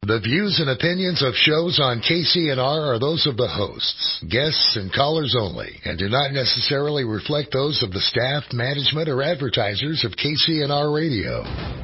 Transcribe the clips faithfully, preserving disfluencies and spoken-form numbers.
The views and opinions of shows on K C N R are those of the hosts, guests, and callers only, and do not necessarily reflect those of the staff, management, or advertisers of K C N R Radio.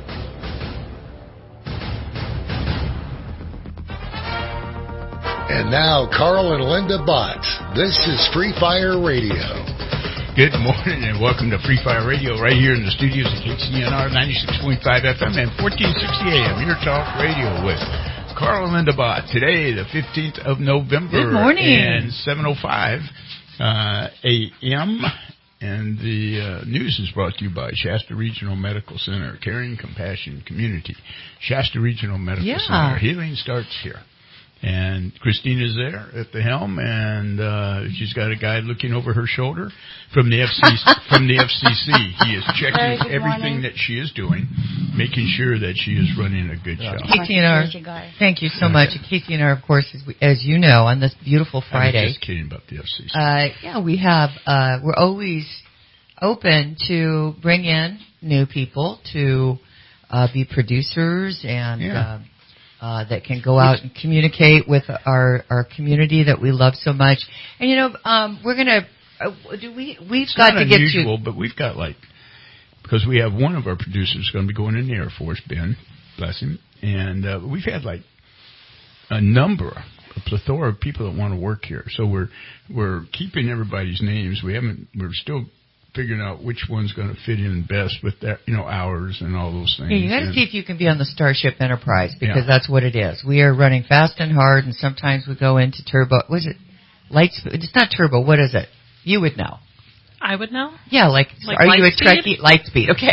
And now, Carl and Linda Bott. This is Free Fire Radio. Good morning and welcome to Free Fire Radio right here in the studios of K C N R ninety-six point five F M and fourteen sixty A M. Your talk radio with Carl and Linda Bott. Today, the fifteenth of November. Good morning. And seven oh five uh, A M. And the uh, news is brought to you by Shasta Regional Medical Center, Caring Compassion Community. Shasta Regional Medical yeah. Center. Healing starts here. And Christina's there at the helm, and uh, she's got a guy looking over her shoulder from the F C C. from the F C C. He is checking everything morning. that she is doing, making sure that she is running a good yeah. show. K C N R, thank you so much. K C N R, of course, as, we, as you know, on this beautiful Friday. I was just kidding about the F C C. Uh, yeah, we have. Uh, we're always open to bring in new people to uh, be producers and. Yeah. Uh, Uh, that can go out and communicate with our, our community that we love so much. And, you know, um, we're going to, uh, do we, we've it's got not to get to. unusual, but we've got like, because we have one of our producers going to be going in the Air Force, Ben, bless him. And uh, we've had like a number, a plethora of people that want to work here. So we're, we're keeping everybody's names. We haven't, we're still figuring out which one's going to fit in best with that, you know, hours and all those things. Yeah, you got to see if you can be on the Starship Enterprise because yeah. that's what it is. We are running fast and hard, and sometimes we go into turbo. What is it? Light speed? It's not turbo. What is it? You would know. I would know. Yeah, like, like are you a speed? Trekkie? Light speed. Okay.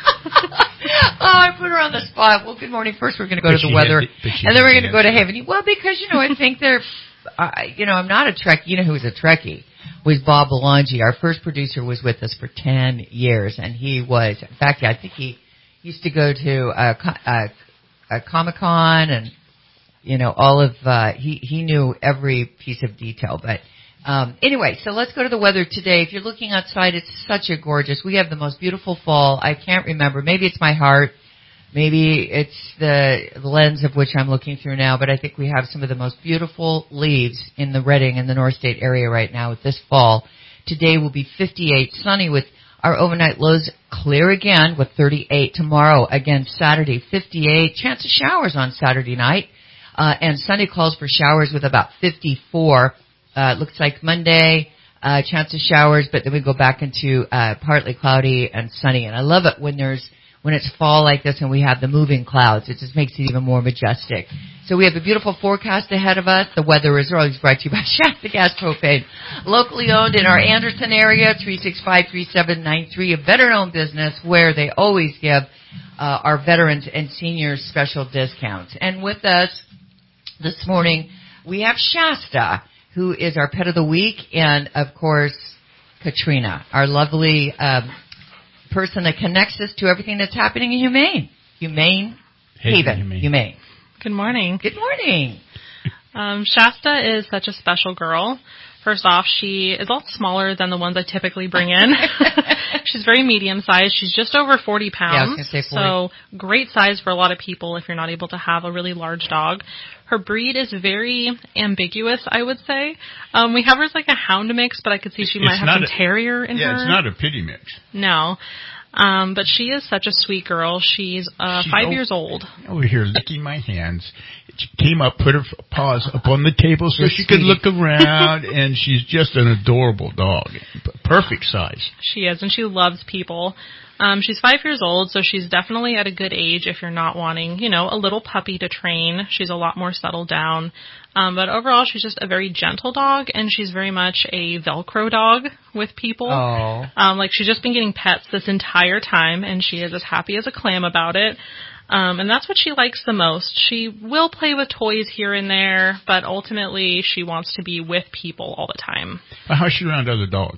Oh, I put her on the spot. Well, good morning. First, we're going to go but to the weather, had, and then we're going to go to Haven. Well, because you know, I think they're, uh, you know, I'm not a Trekkie. You know who's a Trekkie? Was Bob Belangi. Our first producer was with us for ten years, and he was, in fact, I think he used to go to a, a, a Comic-Con and, you know, all of, uh, he, he knew every piece of detail. But um, anyway, so let's go to the weather today. If you're looking outside, it's such a gorgeous, we have the most beautiful fall. I can't remember. Maybe it's my heart. Maybe it's the lens of which I'm looking through now, but I think we have some of the most beautiful leaves in the Redding and the North State area right now with this fall. Today will be fifty-eight, sunny with our overnight lows clear again with thirty-eight. Tomorrow, again, Saturday, fifty-eight. Chance of showers on Saturday night, uh, and Sunday calls for showers with about fifty-four. Uh, it looks like Monday, uh, chance of showers, but then we go back into uh, partly cloudy and sunny. And I love it when there's When it's fall like this and we have the moving clouds, it just makes it even more majestic. So we have a beautiful forecast ahead of us. The weather is always brought to you by Shasta Gas Propane. Locally owned in our Anderson area, three six five, three seven nine three, a veteran-owned business where they always give uh, our veterans and seniors special discounts. And with us this morning, we have Shasta, who is our pet of the week, and, of course, Katrina, our lovely um person that connects us to everything that's happening in Humane. Humane Haven. Humane. Humane. Good morning. Good morning. Um, Shasta is such a special girl. First off, she is a lot smaller than the ones I typically bring in. She's very medium-sized. She's just over forty pounds. Yeah, I was gonna say forty. So great size for a lot of people if you're not able to have a really large dog. Her breed is very ambiguous, I would say. Um, we have her as like a hound mix, but I could see she it's might have some a, terrier in yeah, her. Yeah, it's not a pity mix. No. Um, but she is such a sweet girl. She's uh, She's five over, years old. Over here licking my hands. She came up, put her paws up on the table so You're she sweet. could look around, and she's just an adorable dog. Perfect size. She is, and she loves people. Um, she's five years old, so she's definitely at a good age if you're not wanting, you know, a little puppy to train. She's a lot more settled down. Um, but overall, she's just a very gentle dog, and she's very much a Velcro dog with people. Oh. Um, like, she's just been getting pets this entire time, and she is as happy as a clam about it. Um, and that's what she likes the most. She will play with toys here and there, but ultimately she wants to be with people all the time. How's she around other dogs?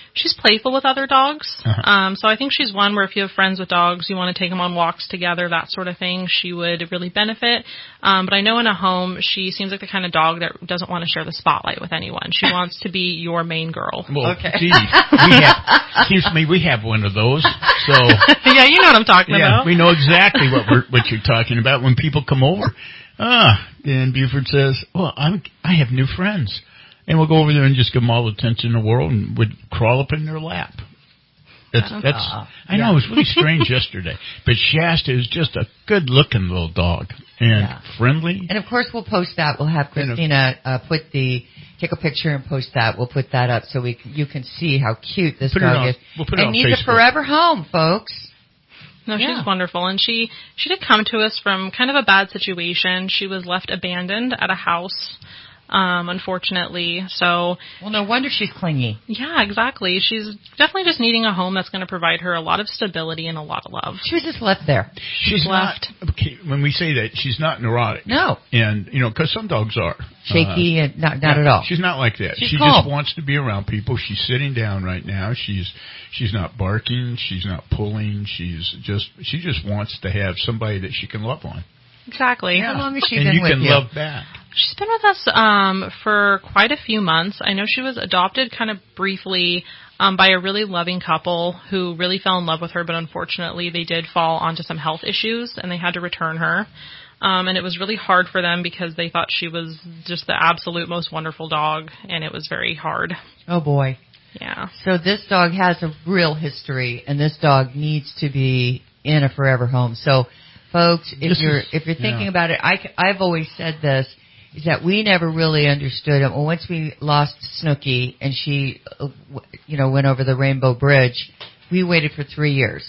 she's playful with other dogs. Uh-huh. Um, so I think she's one where if you have friends with dogs, you want to take them on walks together, that sort of thing, she would really benefit. Um, but I know in a home, she seems like the kind of dog that doesn't want to share the spotlight with anyone. She wants to be your main girl. Well, Okay. geez, we have, seems to me we have one of those. So Yeah, you know what I'm talking yeah, about. we know exactly what we're, what you're talking about when people come over. Ah, and Buford says, well, I'm, I have new friends. And we'll go over there and just give them all the attention in the world and would crawl up in their lap. That's, that's, Uh, I know, it was really strange yesterday. But Shasta is just a good-looking little dog and Yeah. friendly. And of course, we'll post that. We'll have Christina uh, put the take a picture and post that. We'll put that up so we can, you can see how cute this Put it dog on- is. we'll put it and on needs Facebook. a forever home, folks. No, she's Yeah. wonderful. And she, she did come to us from kind of a bad situation. She was left abandoned at a house, um, unfortunately. So, Well, no wonder she's clingy. yeah, exactly. She's definitely just needing a home that's going to provide her a lot of stability and a lot of love. She was just left there. She's left. not, okay, when we say that, she's not neurotic. No. And, you know, because some dogs are. Shaky Uh, and not not Yeah, at all. She's not like that. She's she calm. just wants to be around people. She's sitting down right now. She's she's not barking. She's not pulling. She's just she just wants to have somebody that she can love on. Exactly. How long has she and been you with can you? love back. She's been with us um, for quite a few months. I know she was adopted kind of briefly um, by a really loving couple who really fell in love with her, but unfortunately they did fall onto some health issues and they had to return her. Um, and it was really hard for them because they thought she was just the absolute most wonderful dog, and it was very hard. Oh boy. Yeah. So this dog has a real history, and this dog needs to be in a forever home. So, folks, if This you're is- if you're thinking yeah. about it, I, I've always said this, is that we never really understood it. Well, once we lost Snooki and she, uh, w- you know, went over the Rainbow Bridge, we waited for three years.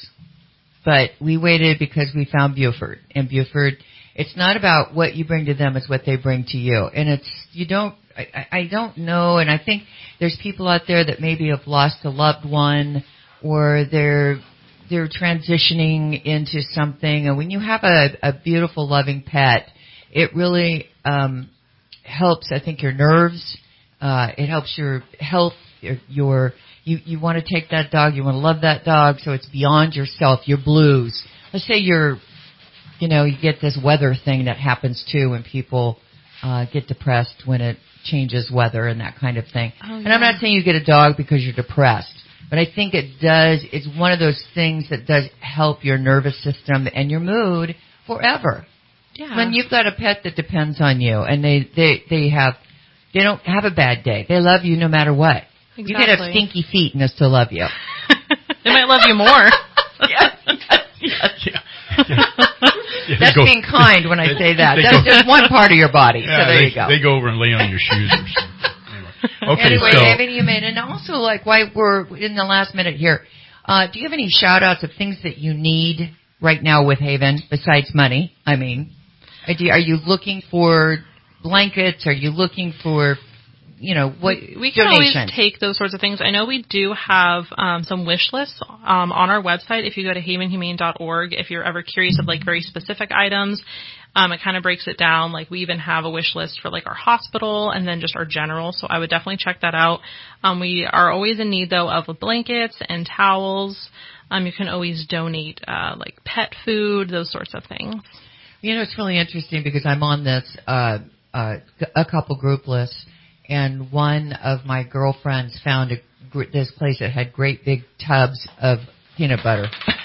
But we waited because we found Buford, and Buford. It's not about what you bring to them; it's what they bring to you. And it's you don't. I, I don't know, and I think there's people out there that maybe have lost a loved one, or they're they're transitioning into something. And when you have a, a beautiful, loving pet, it really um, helps. I think your nerves. Uh, it helps your health. Your, your you you want to take that dog. You want to love that dog. So it's beyond yourself. Your blues. Let's say you're. You know, you get this weather thing that happens too when people uh, get depressed when it changes weather and that kind of thing. Oh, and I'm yeah. not saying you get a dog because you're depressed, but I think it does, it's one of those things that does help your nervous system and your mood forever. Yeah. When you've got a pet that depends on you and they, they, they have, they don't have a bad day. They love you no matter what. You could have Exactly. stinky feet and they still love you. They might love you more. yes, yes, yes. Yeah. Yeah. Yeah, they That's go- being kind when I they- say that. they That's go- just one part of your body. Yeah, so there they, you go. They go over and lay on your shoes or something. Anyway, okay, anyway, so Haven Humane, and also like why we're in the last minute here. Uh, do you have any shout outs of things that you need right now with Haven besides money? I mean, are you, are you looking for blankets? Are you looking for, you know, what we can donations? always take those sorts of things. I know we do have um, some wish lists um, on our website. If you go to haven humane dot org, if you're ever curious of like very specific items, um, it kind of breaks it down. Like we even have a wish list for like our hospital and then just our general. So I would definitely check that out. Um, we are always in need though of blankets and towels. Um, you can always donate uh, like pet food, those sorts of things. You know, it's really interesting because I'm on this uh, uh, a couple group lists, and one of my girlfriends found a, gr- this place that had great big tubs of peanut butter,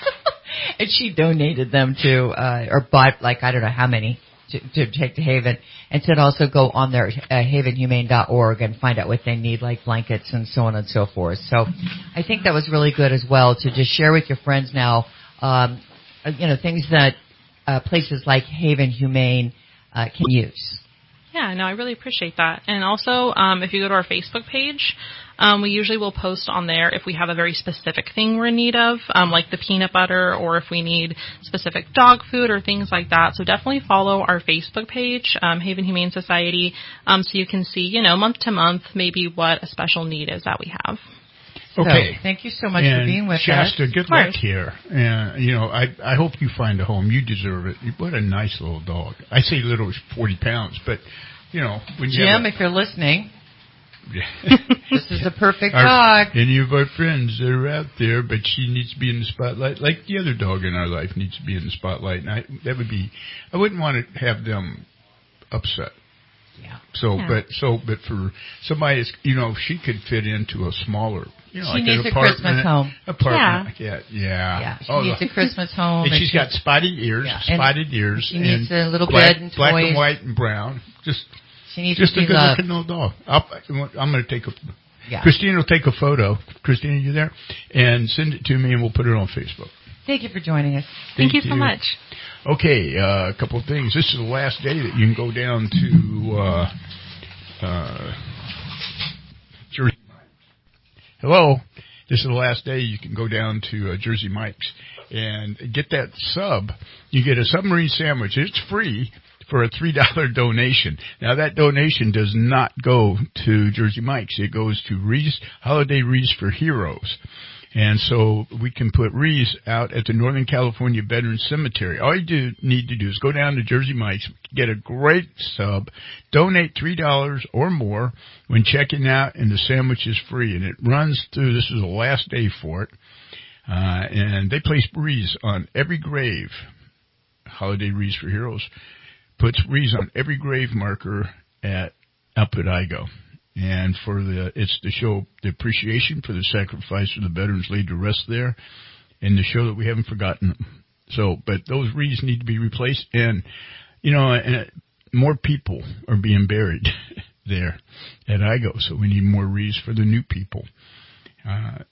and she donated them to uh, or bought like I don't know how many to, to take to Haven, and said also go on there uh, haven humane dot org and find out what they need, like blankets and so on and so forth. So I think that was really good as well to just share with your friends now, um, uh, you know, things that uh, places like Haven Humane uh, can use. Yeah, no, I really appreciate that. And also, um, if you go to our Facebook page, um, we usually will post on there if we have a very specific thing we're in need of, um, like the peanut butter, or if we need specific dog food or things like that. So definitely follow our Facebook page, um, Haven Humane Society, um, so you can see, you know, month to month, maybe what a special need is that we have. okay. So, thank you so much and for being with Shasta, us. good luck here. And, you know, I I hope you find a home. You deserve it. What a nice little dog. I say little is forty pounds, but, you know, when you Jim, have a, if you're listening, This is a perfect our, dog. Any of our friends that are out there, but she needs to be in the spotlight, like the other dog in our life needs to be in the spotlight. And I, that would be, I wouldn't want to have them upset. Yeah. So, yeah. but so, but for somebody, you know, she could fit into a smaller, you know, she like needs an a Christmas home. Apartment, yeah, yeah, yeah. Yeah, she oh, needs the, a Christmas home. And, and she's she, got spotted ears, yeah, spotted ears, she needs and a little black, bed and black toys. and white and brown. Just, she needs just to be a good loved. looking little dog. I'll, I'm going to take a. Yeah. Christine will take a photo. Christine, you there? And send it to me, and we'll put it on Facebook. Thank you for joining us. Thank, Thank you so you. much. Okay, uh, a couple of things. This is the last day that you can go down to uh, uh, Jersey. Hello. This is the last day you can go down to uh, Jersey Mike's and get that sub. You get a submarine sandwich. It's free for a three dollar donation. Now, that donation does not go to Jersey Mike's. It goes to Wreaths, Holiday Wreaths for Heroes. And so we can put wreaths out at the Northern California Veterans Cemetery. All you do, need to do is go down to Jersey Mike's, get a great sub, donate three dollars or more when checking out, and the sandwich is free. And it runs through, this is the last day for it. Uh, and they place wreaths on every grave. Holiday Wreaths for Heroes puts wreaths on every grave marker at Output Igo. And for the, it's to show the appreciation for the sacrifice of the veterans laid to rest there, and to show that we haven't forgotten them. So, but those wreaths need to be replaced, and, you know, and more people are being buried there at Igo, so we need more wreaths for the new people. Uh,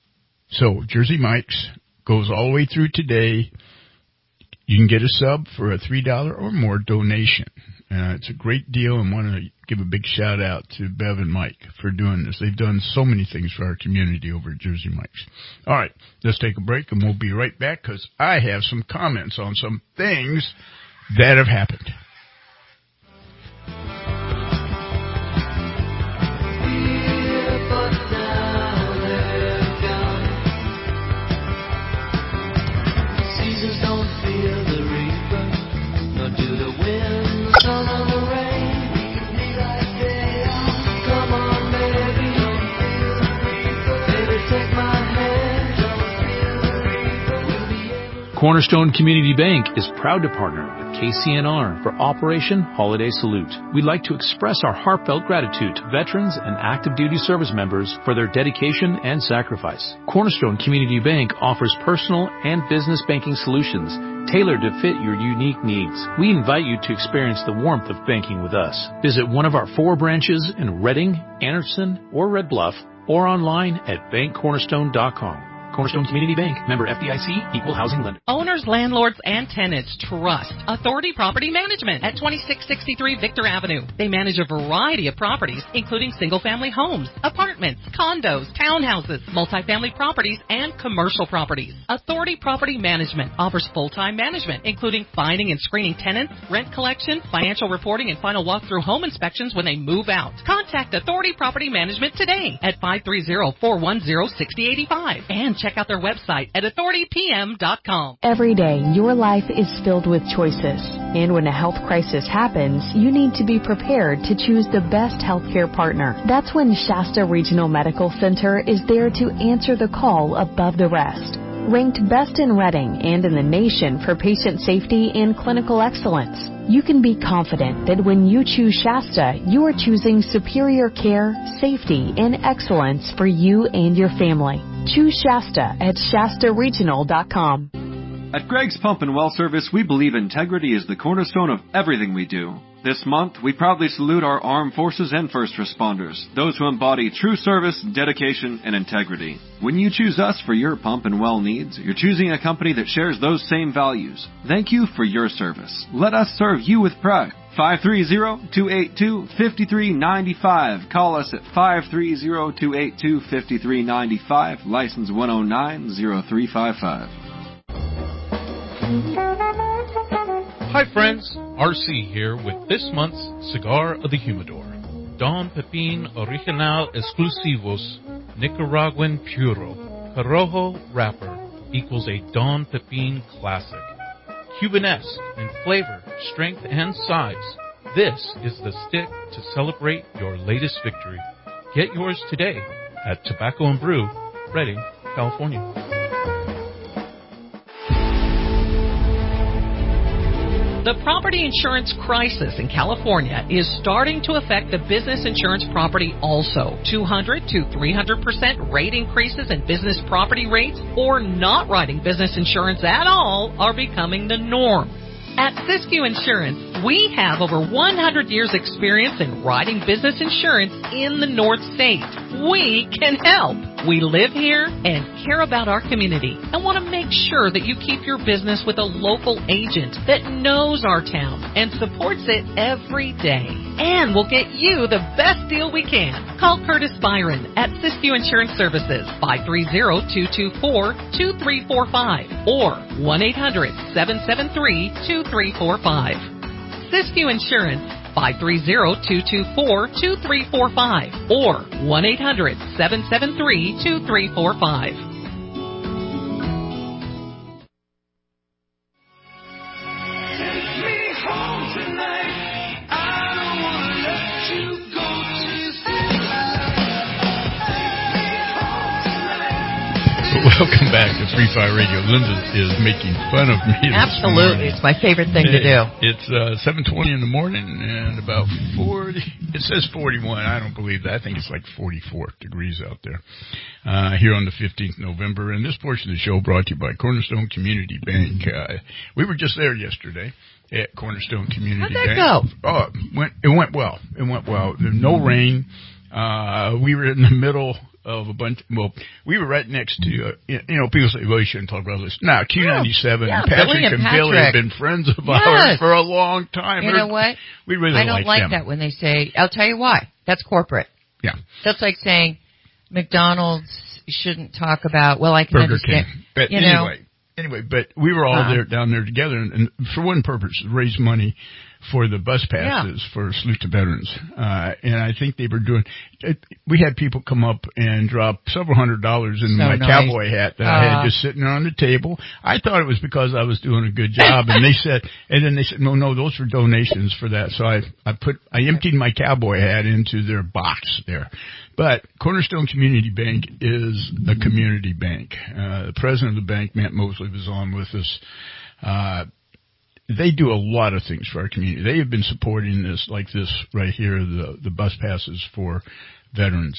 so Jersey Mike's goes all the way through today. You can get a sub for a three dollar or more donation. Uh, it's a great deal, and want to give a big shout out to Bev and Mike for doing this. They've done so many things for our community over at Jersey Mike's. All right, let's take a break, and we'll be right back because I have some comments on some things that have happened. Cornerstone Community Bank is proud to partner with K C N R for Operation Holiday Salute. We'd like to express our heartfelt gratitude to veterans and active duty service members for their dedication and sacrifice. Cornerstone Community Bank offers personal and business banking solutions tailored to fit your unique needs. We invite you to experience the warmth of banking with us. Visit one of our four branches in Redding, Anderson, or Red Bluff, or online at bank cornerstone dot com. Cornerstone Community Bank, member F D I C, equal housing lender. Owners, landlords, and tenants trust Authority Property Management at twenty-six sixty-three Victor Avenue. They manage a variety of properties, including single-family homes, apartments, condos, townhouses, multifamily properties, and commercial properties. Authority Property Management offers full-time management, including finding and screening tenants, rent collection, financial reporting, and final walkthrough home inspections when they move out. Contact Authority Property Management today at five three zero, four one zero, six zero eight five and check out their website at authority p m dot com. Every day, your life is filled with choices. And when a health crisis happens, you need to be prepared to choose the best healthcare partner. That's when Shasta Regional Medical Center is there to answer the call above the rest. Ranked best in Redding and in the nation for patient safety and clinical excellence, you can be confident that when you choose Shasta, you are choosing superior care, safety, and excellence for you and your family. Choose Shasta at shasta regional dot com. At Greg's Pump and Well Service, we believe integrity is the cornerstone of everything we do. This month, we proudly salute our armed forces and first responders, those who embody true service, dedication, and integrity. When you choose us for your pump and well needs, you're choosing a company that shares those same values. Thank you for your service. Let us serve you with pride. five three zero, two eight two, five three nine five. Call us at five three zero, two eight two, five three nine five. License one oh nine, oh three five five. Hi friends, R C here with this month's Cigar of the Humidor. Don Pepin Original Exclusivos Nicaraguan Puro Corojo Wrapper equals a Don Pepin classic. Cubanesque in flavor, strength, and size, this is the stick to celebrate your latest victory. Get yours today at Tobacco and Brew, Redding, California. The property insurance crisis in California is starting to affect the business insurance property also. two hundred to three hundred percent rate increases in business property rates or not writing business insurance at all are becoming the norm. At Siskiyou Insurance, we have over one hundred years experience in writing business insurance in the North State. We can help. We live here and care about our community and want to make sure that you keep your business with a local agent that knows our town and supports it every day. And we'll get you the best deal we can. Call Curtis Byron at Siskiyou Insurance Services, five three zero, two two four, two three four five or one eight hundred, seven seven three, two three four five. Siskiyou Insurance, five three zero, two two four, two three four five or one eight hundred, seven seven three, two three four five. Welcome back to Free Fire Radio. Linda is making fun of me this Absolutely. morning. It's my favorite thing to do. It's uh, seven twenty in the morning and about forty. It says forty-one. I don't believe that. I think it's like forty-four degrees out there uh, here on the fifteenth of November. And this portion of the show brought to you by Cornerstone Community Bank. Uh, we were just there yesterday at Cornerstone Community How'd that Bank. go? Oh, it went, it went well. It went well. There was no rain. Uh, we were in the middle of a bunch. Well, we were right next to. Uh, you know, people say, "Well, you shouldn't talk about this." Now, Q ninety-seven. Yeah, Patrick Billy and and Patrick. Billy have been friends of Yes. ours for a long time. You know what? We really I don't like, like them. that when they say. I'll tell you why. That's corporate. Yeah, That's like saying McDonald's shouldn't talk about. Well, I can Burger understand. King. But you anyway, know, anyway, but we were all Uh-huh. there down there together, and, and for one purpose, raise money for the bus passes Yeah. for Salute to Veterans. Uh, and I think they were doing, it, we had people come up and drop several hundred dollars in So my nice. cowboy hat that I Uh. had just sitting on the table. I thought it was because I was doing a good job. And they said, and then they said, no, no, those were donations for that. So I, I put, I emptied my cowboy hat into their box there. But Cornerstone Community Bank is a community bank. Uh, the president of the bank, Matt Mosley, was on with us. Uh, They do a lot of things for our community. They have been supporting this, like this right here, the, the bus passes for veterans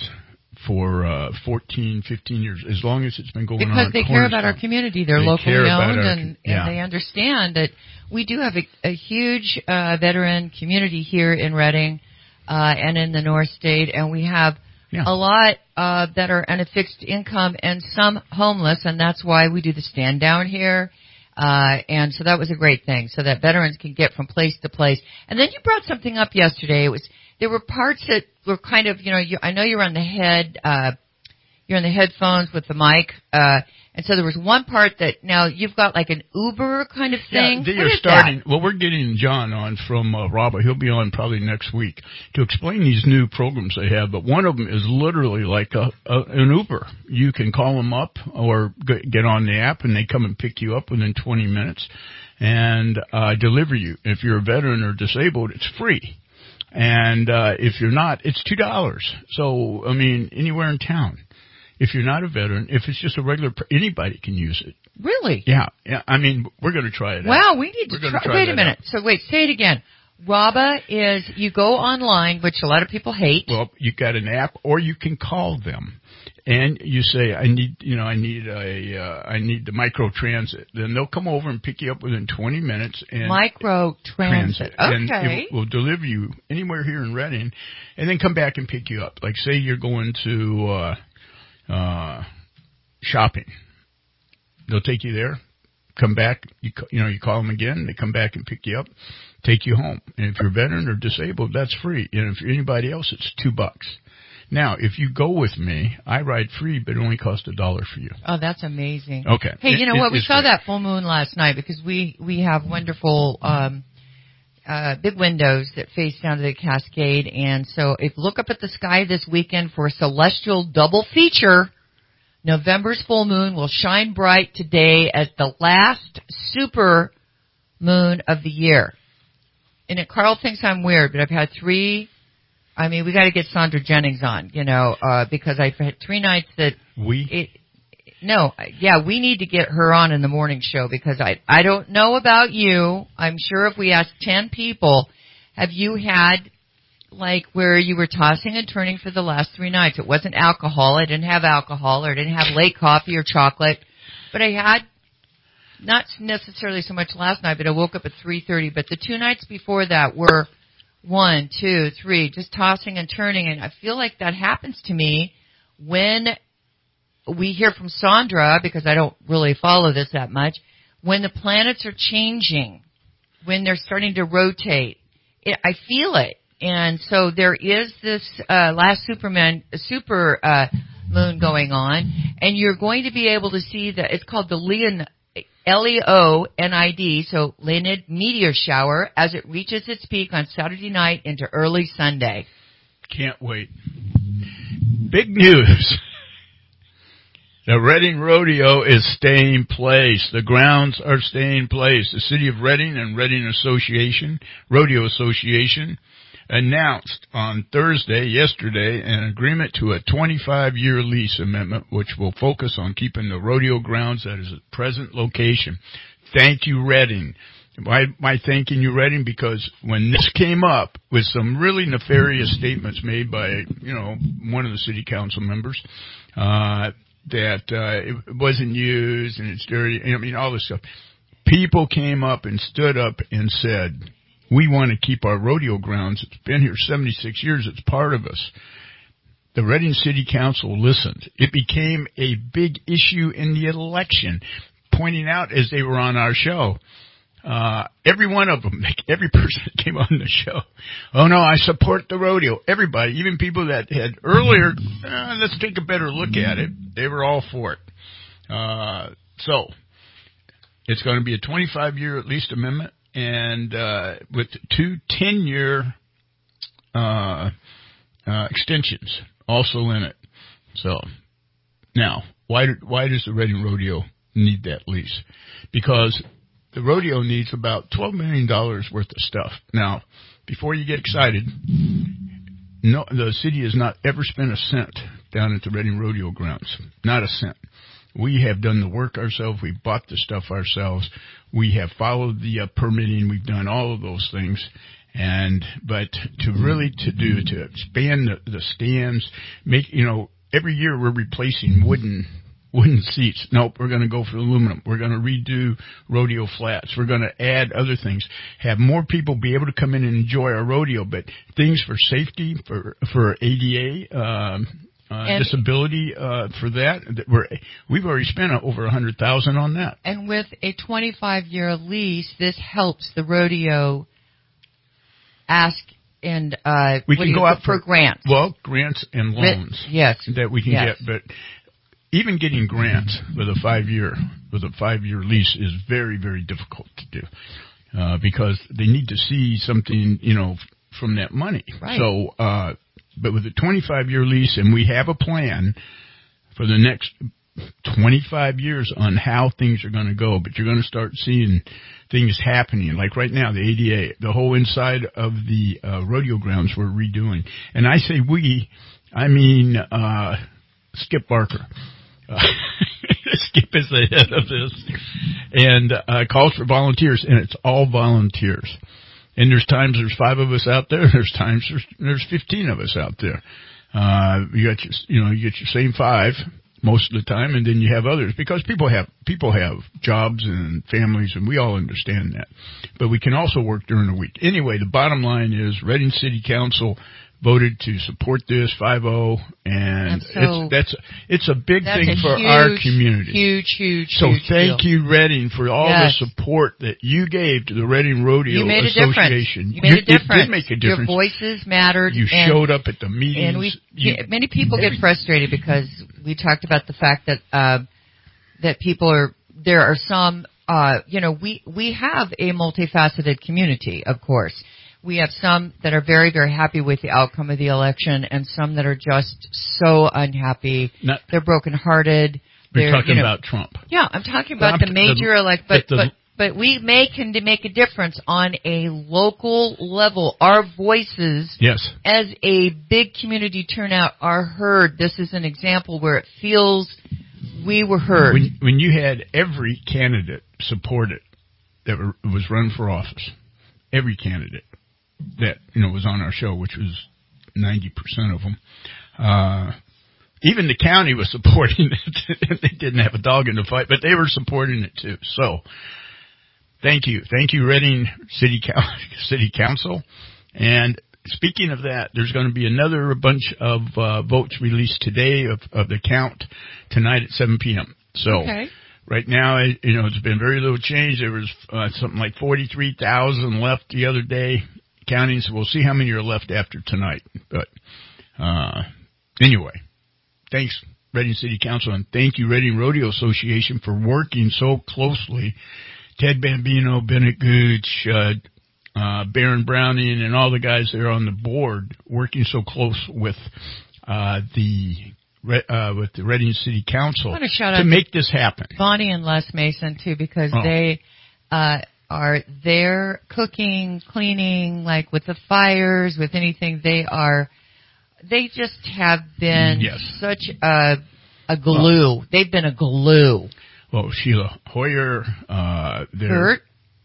for uh, fourteen, fifteen years, as long as it's been going on. because they care about our community. They're They locally care about owned, our and, com- yeah. and they understand that we do have a, a huge uh, veteran community here in Redding uh, and in the North State, and we have Yeah. a lot uh, that are on a fixed income and some homeless, and that's why we do the stand down here. Uh, and so that was a great thing, so that veterans can get from place to place. And then you brought something up yesterday. It was there were parts that were kind of, you know, you, I know you're on the head, uh, you're on the headphones with the mic, uh, and so there was one part that now you've got like an Uber kind of thing. Yeah, they What are is starting. that? Well, we're getting John on from uh, Robba. He'll be on probably next week to explain these new programs they have. But one of them is literally like a, a an Uber. You can call them up or g- get on the app, and they come and pick you up within twenty minutes and uh, deliver you. If you're a veteran or disabled, it's free. And uh, if you're not, it's two dollars. So, I mean, anywhere in town. If you're not a veteran, if it's just a regular, anybody can use it. Really? Yeah, yeah. I mean, we're going to try it out. Wow, we need We're to gonna try. try Wait that a minute. out. So wait, say it again. Robba is you go online, which a lot of people hate. Well, you got an app, or you can call them, and you say, "I need, you know, I need a, uh, I need the micro transit." Then they'll come over and pick you up within twenty minutes. And Micro transit. And Okay. it will deliver you anywhere here in Redding, and then come back and pick you up. Like, say you're going to uh, uh, shopping, they'll take you there. Come back, you you know, you call them again, they come back and pick you up, take you home. And if you're a veteran or disabled, that's free. And if you're anybody else, it's two bucks. Now, if you go with me, I ride free, but it only costs a dollar for you. Oh, that's amazing. Okay. Hey, you know It- what? We it's saw great. that full moon last night because we, we have wonderful, um, uh, big windows that face down to the Cascade. And so if look up at the sky this weekend for a celestial double feature, November's full moon will shine bright today as the last super moon of the year. And it, Carl thinks I'm weird, but I've had three I mean, we got to get Sandra Jennings on, you know, uh, because I've had three nights that we. It, no, yeah, we need to get her on in the morning show because I I don't know about you. I'm sure if we asked ten people, have you had like where you were tossing and turning for the last three nights? It wasn't alcohol. I didn't have alcohol, or I didn't have late coffee or chocolate, but I had not necessarily so much last night. But I woke up at three thirty. But the two nights before that were one, two, three, just tossing and turning, and I feel like that happens to me when we hear from Sandra, because I don't really follow this that much, when the planets are changing, when they're starting to rotate. It, I feel it. And so there is this uh, last Superman, super uh, moon going on, and you're going to be able to see that it's called the Leon, L E O N I D, so Leonid meteor shower, as it reaches its peak on Saturday night into early Sunday. Can't wait. Big news. The Reading Rodeo is staying place. The grounds are staying place. The City of Reading and Reading Association, Rodeo Association, announced on Thursday, yesterday, an agreement to a twenty-five year lease amendment, which will focus on keeping the rodeo grounds at its present location. Thank you, Reading. Why, why thanking you, Reading? Because when this came up with some really nefarious statements made by, you know, one of the city council members, uh, that uh, it wasn't used and it's dirty, I mean, all this stuff. People came up and stood up and said, we want to keep our rodeo grounds. It's been here seventy-six years. It's part of us. The Reading City Council listened. It became a big issue in the election, pointing out as they were on our show, uh, every one of them, every person that came on the show, oh no, I support the rodeo. Everybody, even people that had earlier, uh, let's take a better look at it, they were all for it. Uh, so, it's going to be a twenty-five year at least amendment, and uh, with two ten year uh, uh, extensions also in it. So, now, why, why does the Reading Rodeo need that lease? Because the rodeo needs about twelve million dollars worth of stuff. Now, before you get excited, no, the city has not ever spent a cent down at the Reading Rodeo grounds. Not a cent. We have done the work ourselves. We bought the stuff ourselves. We have followed the uh, permitting. We've done all of those things. And, but to really to do, to expand the, the stands, make, you know, every year we're replacing wooden Wooden seats. Nope, we're going to go for aluminum. We're going to redo rodeo flats. We're going to add other things. Have more people be able to come in and enjoy our rodeo, but things for safety, for for A D A, um, uh, disability, uh, for that. that we're, we've already spent over a hundred thousand on that. And with a twenty-five year lease, this helps the rodeo ask and uh, we can go you, out for, for grants. Well, grants and loans. Yes, that we can yes. get, but. Even getting grants with a five-year with a five-year lease is very, very difficult to do uh, because they need to see something, you know, from that money. Right. So, uh, but with a twenty-five year lease, and we have a plan for the next twenty-five years on how things are going to go. But you're going to start seeing things happening. Like right now, the A D A, the whole inside of the uh, rodeo grounds we're redoing. And I say we, I mean uh, Skip Barker. Uh, Skip is the head of this, and uh, calls for volunteers, and it's all volunteers. And there's times there's five of us out there. There's times there's, there's fifteen of us out there. Uh, you got your, you know, you get your same five most of the time, and then you have others because people have people have jobs and families, and we all understand that. But we can also work during the week. Anyway, the bottom line is Reading City Council voted to support this five oh, and, and so it's that's it's a big thing a for huge, our community. Huge, huge, so huge thank deal. you, Reading, for all yes. the support that you gave to the Reading Rodeo you made Association. A difference. You made you, a difference. It did make a difference. Your voices mattered. You and, showed up at the meetings. And we, you, many people get frustrated because we talked about the fact that uh, that people are there are some. Uh, you know, we we have a multifaceted community, of course. We have some that are very, very happy with the outcome of the election, and some that are just so unhappy. Not, They're brokenhearted. We're They're, talking you know, about Trump. Yeah, I'm talking about I'm, the major the, elect, but the, but but we may can make a difference on a local level. Our voices, yes, as a big community turnout, are heard. This is an example where it feels we were heard. When, when you had every candidate supported that were, was run for office, every candidate that you know was on our show, which was ninety percent of them. Uh, even the county was supporting it. They didn't have a dog in the fight, but they were supporting it too. So, thank you, thank you, Reading City City Council. And speaking of that, there's going to be another bunch of uh, votes released today of, of the count tonight at seven p.m. So. Okay. Right now, you know, it's been very little change. There was uh, something like forty-three thousand left the other day counting, so we'll see how many are left after tonight. But uh, anyway, thanks, Reading City Council, and thank you, Reading Rodeo Association, for working so closely. Ted Bambino, Bennett Gooch, uh, uh, Baron Browning, and all the guys there on the board working so close with uh, the Uh, with the Reading City Council to make this happen. Bonnie and Les Mason, too, because oh. they uh, are there cooking, cleaning, like with the fires, with anything. They are, they just have been yes. such a, a glue. Well, They've been a glue. Well, Sheila Hoyer, uh, Kurt.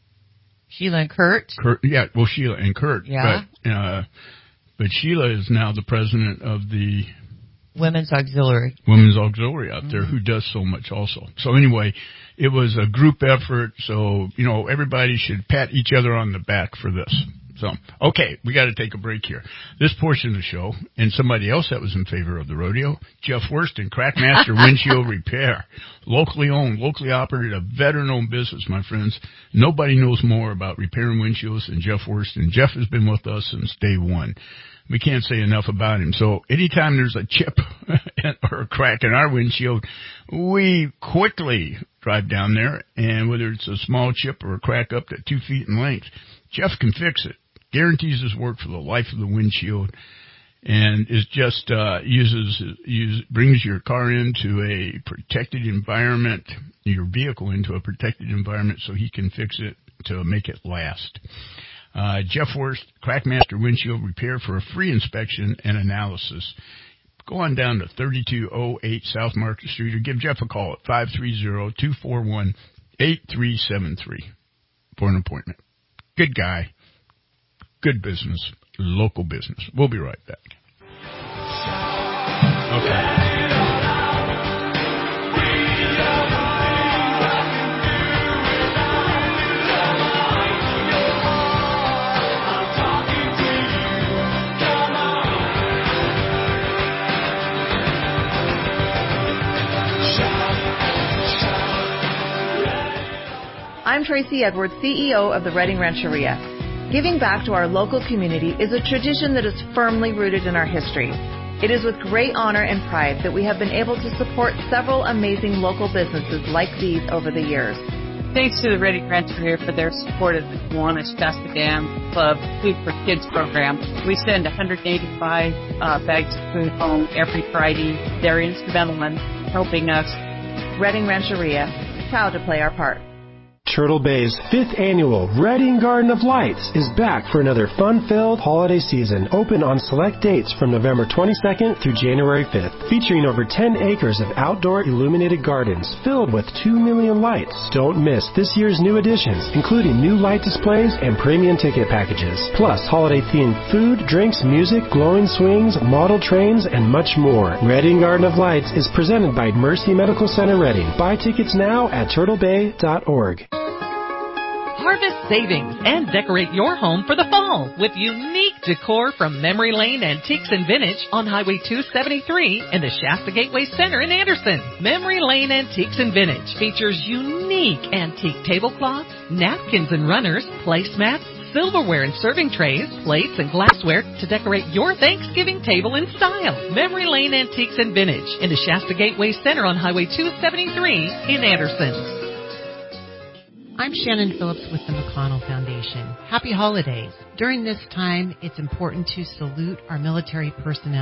Sheila and Kurt. Kurt. Yeah, well, Sheila and Kurt. Yeah. But, uh, but Sheila is now the president of the Women's Auxiliary. Women's Auxiliary out there, mm-hmm. who does so much also. So anyway, it was a group effort, so, you know, everybody should pat each other on the back for this. So, okay, we got to take a break here. This portion of the show, and somebody else that was in favor of the rodeo, Jeff Worston, Crackmaster Windshield Repair. Locally owned, locally operated, a veteran-owned business, my friends. Nobody knows more about repairing windshields than Jeff Worston. Jeff has been with us since day one. We can't say enough about him. So anytime there's a chip or a crack in our windshield, we quickly drive down there, and whether it's a small chip or a crack up to two feet in length, Jeff can fix it. Guarantees his work for the life of the windshield, and is just uh, uses use, brings your car into a protected environment, your vehicle into a protected environment, so he can fix it to make it last. Uh, Jeff Worst, Crackmaster Windshield Repair, for a free inspection and analysis. Go on down to thirty-two oh eight South Market Street, or give Jeff a call at five three zero, two four one, eight three seven three for an appointment. Good guy, good business, local business. We'll be right back. Okay. I'm Tracy Edwards, C E O of the Reading Rancheria. Giving back to our local community is a tradition that is firmly rooted in our history. It is with great honor and pride that we have been able to support several amazing local businesses like these over the years. Thanks to the Reading Rancheria for their support of the Kiwanis Shasta Dam Club Food for Kids program. We send one hundred eighty-five uh, bags of food home every Friday. They're instrumental in helping us. Reading Rancheria, proud to play our part. Turtle Bay's fifth annual Reading Garden of Lights is back for another fun-filled holiday season, open on select dates from November twenty-second through January fifth, featuring over ten acres of outdoor illuminated gardens filled with two million lights. Don't miss this year's new additions, including new light displays and premium ticket packages, plus holiday-themed food, drinks, music, glowing swings, model trains, and much more. Reading Garden of Lights is presented by Mercy Medical Center Reading. Buy tickets now at turtle bay dot org. Harvest savings and decorate your home for the fall with unique decor from Memory Lane Antiques and Vintage on Highway two seventy-three in the Shasta Gateway Center in Anderson. Memory Lane Antiques and Vintage features unique antique tablecloths, napkins and runners, placemats, silverware and serving trays, plates and glassware to decorate your Thanksgiving table in style. Memory Lane Antiques and Vintage in the Shasta Gateway Center on Highway two seventy-three in Anderson. I'm Shannon Phillips with the McConnell Foundation. Happy holidays. During this time, it's important to salute our military personnel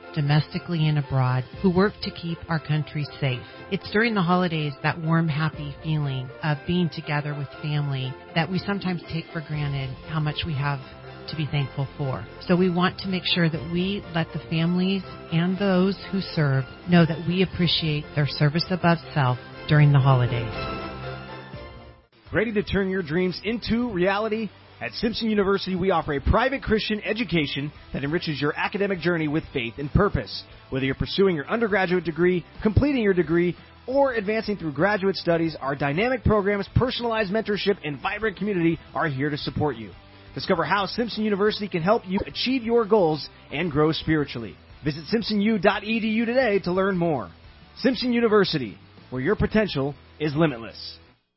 domestically and abroad, who work to keep our country safe. It's during the holidays, that warm, happy feeling of being together with family, that we sometimes take for granted how much we have to be thankful for. So we want to make sure that we let the families and those who serve know that we appreciate their service above self during the holidays. Ready to turn your dreams into reality? At Simpson University, we offer a private Christian education that enriches your academic journey with faith and purpose. Whether you're pursuing your undergraduate degree, completing your degree, or advancing through graduate studies, our dynamic programs, personalized mentorship, and vibrant community are here to support you. Discover how Simpson University can help you achieve your goals and grow spiritually. Visit simpson u dot e d u today to learn more. Simpson University, where your potential is limitless.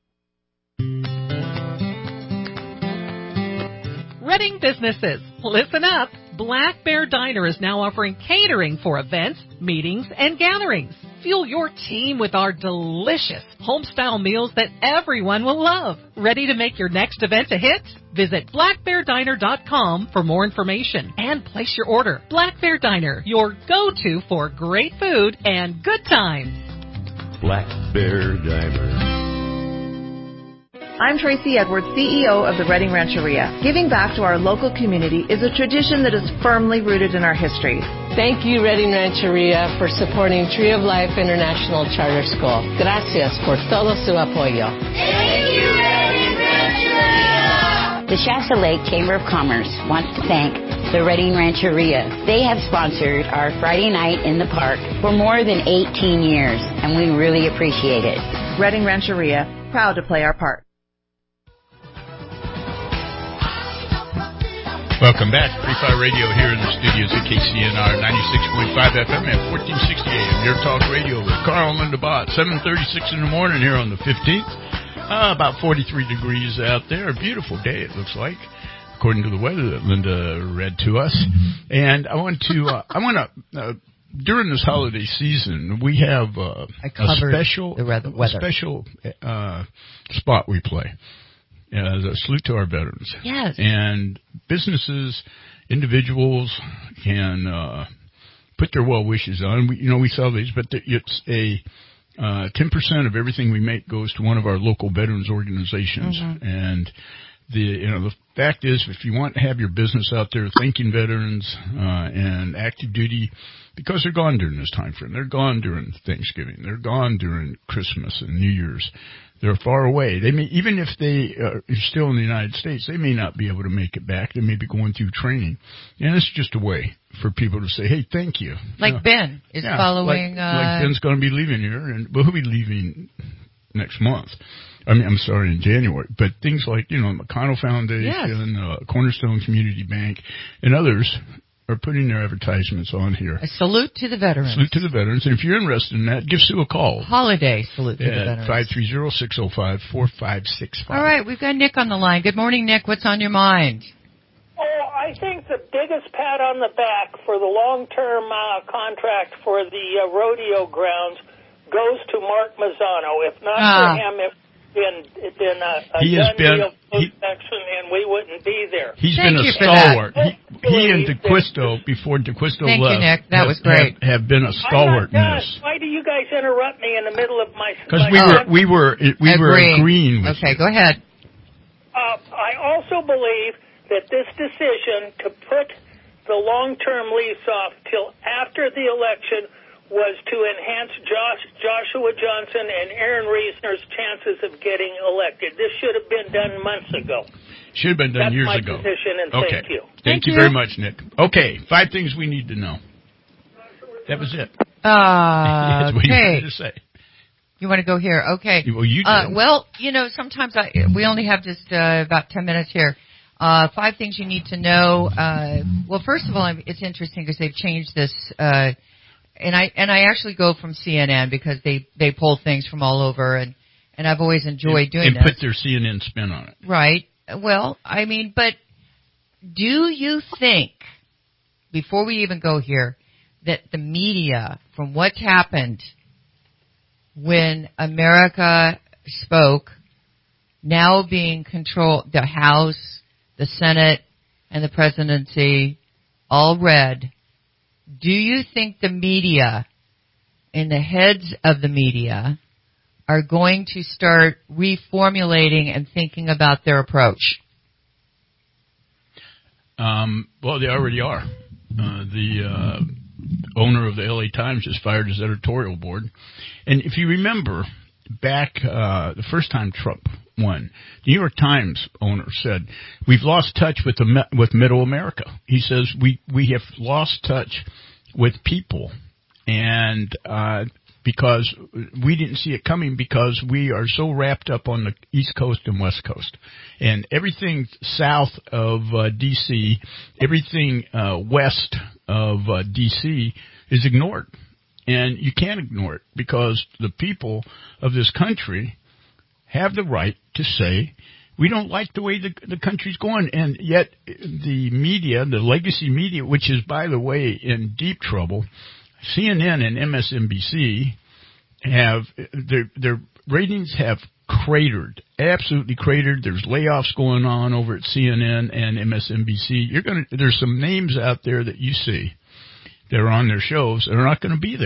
Reading businesses, listen up. Black Bear Diner is now offering catering for events, meetings, and gatherings. Fuel your team with our delicious home-style meals that everyone will love. Ready to make your next event a hit? Visit black bear diner dot com for more information and place your order. Black Bear Diner, your go-to for great food and good times. Black Bear Diner. I'm Tracy Edwards, C E O of the Redding Rancheria. Giving back to our local community is a tradition that is firmly rooted in our history. Thank you, Redding Rancheria, for supporting Tree of Life International Charter School. Gracias por todo su apoyo. Thank you, Redding Rancheria! The Shasta Lake Chamber of Commerce wants to thank the Redding Rancheria. They have sponsored our Friday night in the park for more than eighteen years, and we really appreciate it. Redding Rancheria, proud to play our part. Welcome back. Free Fire Radio here in the studios at K C N R ninety-six point five F M at fourteen sixty A M. Your talk radio with Carl and Linda Bott. seven thirty-six in the morning here on the fifteenth. Uh, about forty-three degrees out there. A beautiful day, it looks like, according to the weather that Linda read to us. And I want to, uh, I want to, uh, during this holiday season, we have uh, a special, the weather. a special uh, spot we play. As a salute to our veterans. Yes. And businesses, individuals can uh, put their well wishes on. We, you know, we sell these, but it's a uh, ten percent of everything we make goes to one of our local veterans organizations. Mm-hmm. And the you know the fact is, if you want to have your business out there thanking veterans uh, and active duty, because they're gone during this time frame, they're gone during Thanksgiving, they're gone during Christmas and New Year's. They're far away. They may, even if they are still in the United States, they may not be able to make it back. They may be going through training. And it's just a way for people to say, hey, thank you. Like uh, Ben is yeah, following. Like, uh, like Ben's going to be leaving here, and well, he'll be leaving next month. I mean, I'm sorry, in January. But things like, you know, McConnell Foundation, yes. uh, Cornerstone Community Bank, and others are putting their advertisements on here. A salute to the veterans. Salute to the veterans. And if you're interested in that, give Sue a call. Holiday salute to the veterans. five three zero, six zero five, four five six five. All right, we've got Nick on the line. Good morning, Nick. What's on your mind? Oh, I think the biggest pat on the back for the long-term uh, contract for the uh, rodeo grounds goes to Mark Mazzano. If not ah. for him, if been been a, a he has done been, deal he, action, and we wouldn't be there. He's Thank been a stalwart. He, he and DeQuisto, before DeQuisto Thank left, you, Nick. That have, was great. Have, have been a stalwart in this. Why do you guys interrupt me in the middle of my? Because my we were we were we agreeing. were agreeing with Okay, you. go ahead. Uh, I also believe that this decision to put the long-term lease off till after the election was to enhance Josh, Joshua Johnson and Aaron Reisner's chances of getting elected. This should have been done months ago. Should have been done That's years my ago. position, and okay. thank you. Thank, thank you you very much, Nick. Okay, five things we need to know. That was it. Uh, That's what you okay. wanted to say. You want to go here? Okay. Well, you did. Uh, well, you know, sometimes I, we only have just uh, about ten minutes here. Uh, five things you need to know. Uh, well, first of all, it's interesting because they've changed this. Uh, and I and I actually go from C N N because they, they pull things from all over, and, and I've always enjoyed and, doing and this. And put their C N N spin on it. Right. Well, I mean, but do you think, before we even go here, that the media, from what's happened when America spoke, now being controlled, the House, the Senate, and the presidency, all red, Do you think the media and the heads of the media are going to start reformulating and thinking about their approach? Um, well, they already are. Uh, the uh, owner of the L A Times just fired his editorial board. And if you remember, back uh, the first time Trump won, the New York Times owner said, we've lost touch with the with middle America. He says, we, we have lost touch with people. And uh, because we didn't see it coming because we are so wrapped up on the East Coast and West Coast. And everything south of uh, D C, everything uh, west of uh, D C is ignored. And you can't ignore it because the people of this country have the right to say, we don't like the way the, the country's going. And yet the media, the legacy media, which is, by the way, in deep trouble, C N N and M S N B C have, their, their ratings have cratered, absolutely cratered. There's layoffs going on over at C N N and M S N B C. You're going to, there's some names out there that you see that are on their shows that are not going to be there.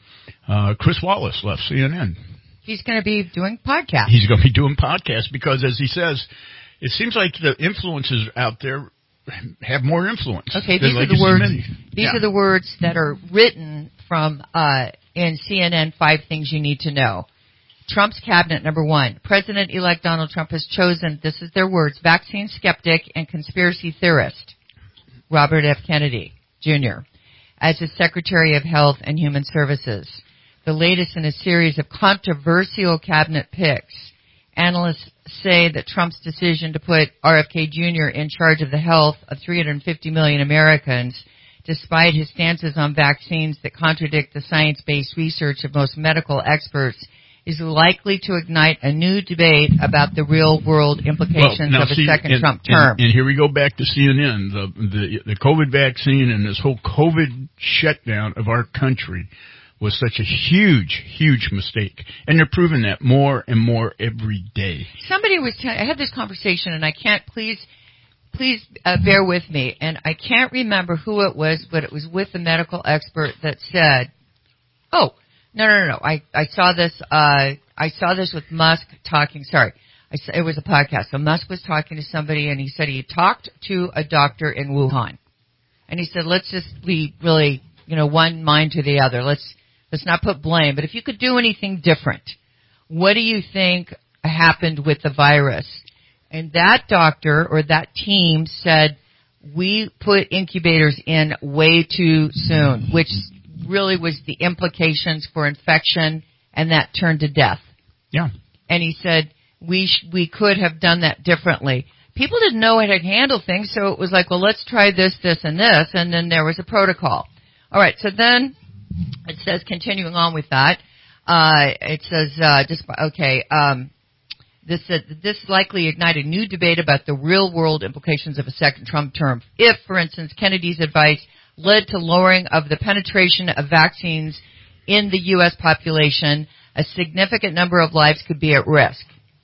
Uh, Chris Wallace left C N N. He's going to be doing podcasts. He's going to be doing podcasts because, as he says, it seems like the influencers out there have more influence. Okay, these are the words. These yeah. are the words that are written from uh, in C N N. Five things you need to know. Trump's cabinet, number one. President-elect Donald Trump has chosen, this is their words, vaccine skeptic and conspiracy theorist Robert F. Kennedy, Junior as his Secretary of Health and Human Services. The latest in a series of controversial cabinet picks. Analysts say that Trump's decision to put R F K Junior in charge of the health of three hundred fifty million Americans, despite his stances on vaccines that contradict the science-based research of most medical experts, is likely to ignite a new debate about the real-world implications well, now, of a see, second and, Trump term. And, and here we go back to C N N. The, the, the COVID vaccine and this whole COVID shutdown of our country was such a huge, huge mistake. And they're proving that more and more every day. Somebody was telling, I had this conversation, and I can't, please, please uh, bear with me, and I can't remember who it was, but it was with a medical expert that said, oh, no, no, no, no, I, I saw this, uh, I saw this with Musk talking, sorry, I, it was a podcast. So Musk was talking to somebody, and he said he talked to a doctor in Wuhan. And he said, let's just be really, you know, one mind to the other. Let's, Let's not put blame, but if you could do anything different, what do you think happened with the virus? And that doctor or that team said, we put incubators in way too soon, which really was the implications for infection, and that turned to death. Yeah. And he said, we sh- we could have done that differently. People didn't know how to handle things, so it was like, well, let's try this, this, and this, and then there was a protocol. All right, so then it says, continuing on with that, uh, it says, uh, just, okay, um, this, uh, this likely ignite a new debate about the real-world implications of a second Trump term. If, for instance, Kennedy's advice led to lowering of the penetration of vaccines in the U S population, a significant number of lives could be at risk.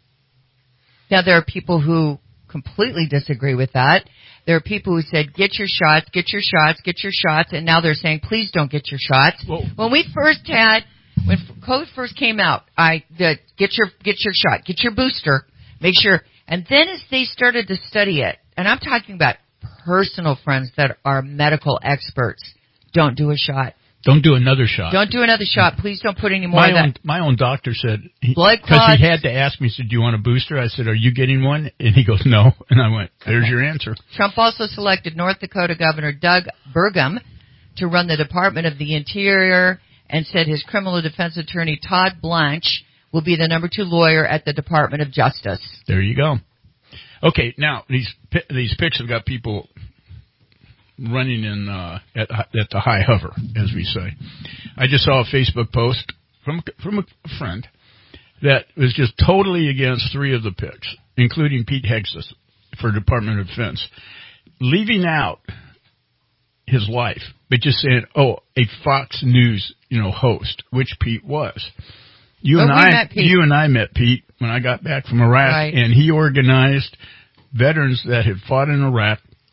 Now, there are people who completely disagree with that. There are people who said, get your shots, get your shots, get your shots, and now they're saying, please don't get your shots. Whoa. When we first had, when COVID first came out, I the, get your get your shot, get your booster, make sure. And then as they started to study it, and I'm talking about personal friends that are medical experts, don't do a shot. Don't do another shot. Don't do another shot. Please don't put any more my of that. Own, my own doctor said, because he had to ask me, he said, do you want a booster? I said, are you getting one? And he goes, no. And I went, there's okay. your answer. Trump also selected North Dakota Governor Doug Burgum to run the Department of the Interior and said his criminal defense attorney, Todd Blanche, will be the number two lawyer at the Department of Justice. There you go. Okay, now, these these pics have got people running in uh, at at the high hover, as we say. I just saw a Facebook post from from a friend that was just totally against three of the picks, including Pete Hegseth for Department of Defense, leaving out his life, but just saying, "Oh, a Fox News, you know, host," which Pete was. You well, and I, you and I met Pete when I got back from Iraq, right. and he organized veterans that had fought in Iraq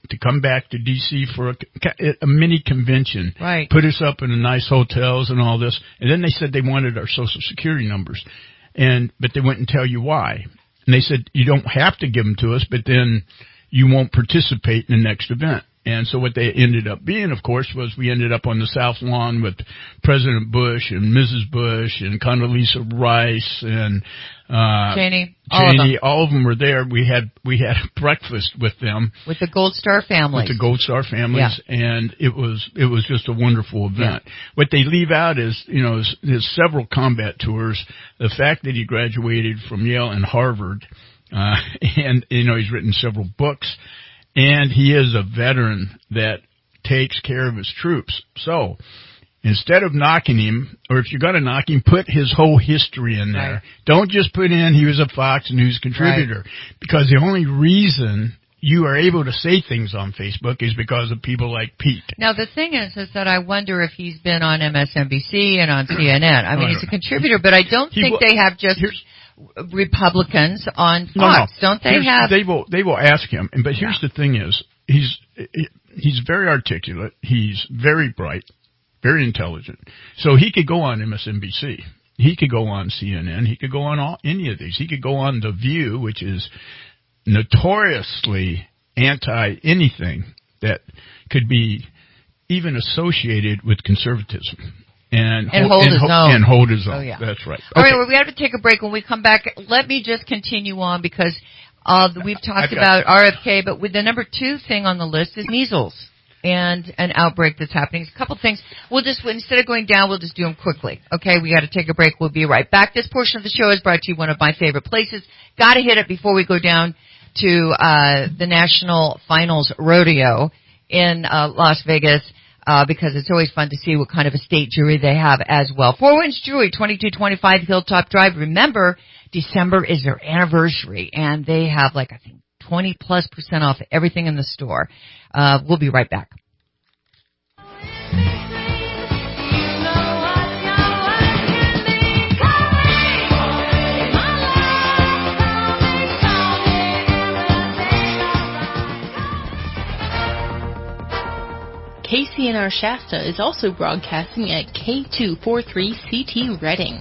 to come back to D C for a, a mini convention. Right. Put us up in the nice hotels and all this. And then they said they wanted our social security numbers. And, but they wouldn't tell you why. And they said, you don't have to give them to us, but then you won't participate in the next event. And so what they ended up being, of course, was we ended up on the South Lawn with President Bush and Missus Bush and Condoleezza Rice and uh Cheney. All Cheney. of them. All of them were there. We had we had breakfast with them. With the Gold Star families. With the Gold Star families. Yeah. And it was it was just a wonderful event. Yeah. What they leave out is, you know, his, his several combat tours, the fact that he graduated from Yale and Harvard, uh and, you know, he's written several books. And he is a veteran that takes care of his troops. So instead of knocking him, or if you're going to knock him, put his whole history in there. Right. Don't just put in he was a Fox News contributor. Right. Because the only reason you are able to say things on Facebook is because of people like Pete. Now, the thing is, is that I wonder if he's been on M S N B C and on C N N. I mean, he's a contributor, but I don't he, think he, they have just... Republicans on Fox, no, no. don't they here's, have? They will. They will ask him. But here's yeah. the thing: is he's he's very articulate. He's very bright, very intelligent. So he could go on M S N B C. He could go on C N N. He could go on all, any of these. He could go on The View, which is notoriously anti anything that could be even associated with conservatism. And, and hold and, his own. And hold his own. Oh, yeah. That's right. All okay. right, well, we have to take a break. When we come back, let me just continue on because uh, we've talked about R F K, but with the number two thing on the list is measles and an outbreak that's happening. A couple things. We'll just, instead of going down, we'll just do them quickly. Okay, we got to take a break. We'll be right back. This portion of the show is brought to you one of my favorite places. Got to hit it before we go down to uh, the National Finals Rodeo in uh, Las Vegas. Uh, because it's always fun to see what kind of a state jury they have as well. Four Winds Jewelry, twenty-two twenty-five Hilltop Drive. Remember, December is their anniversary, and they have like, I think, twenty plus percent off everything in the store. Uh, we'll be right back. K C N R Shasta is also broadcasting at K two forty-three C T Redding.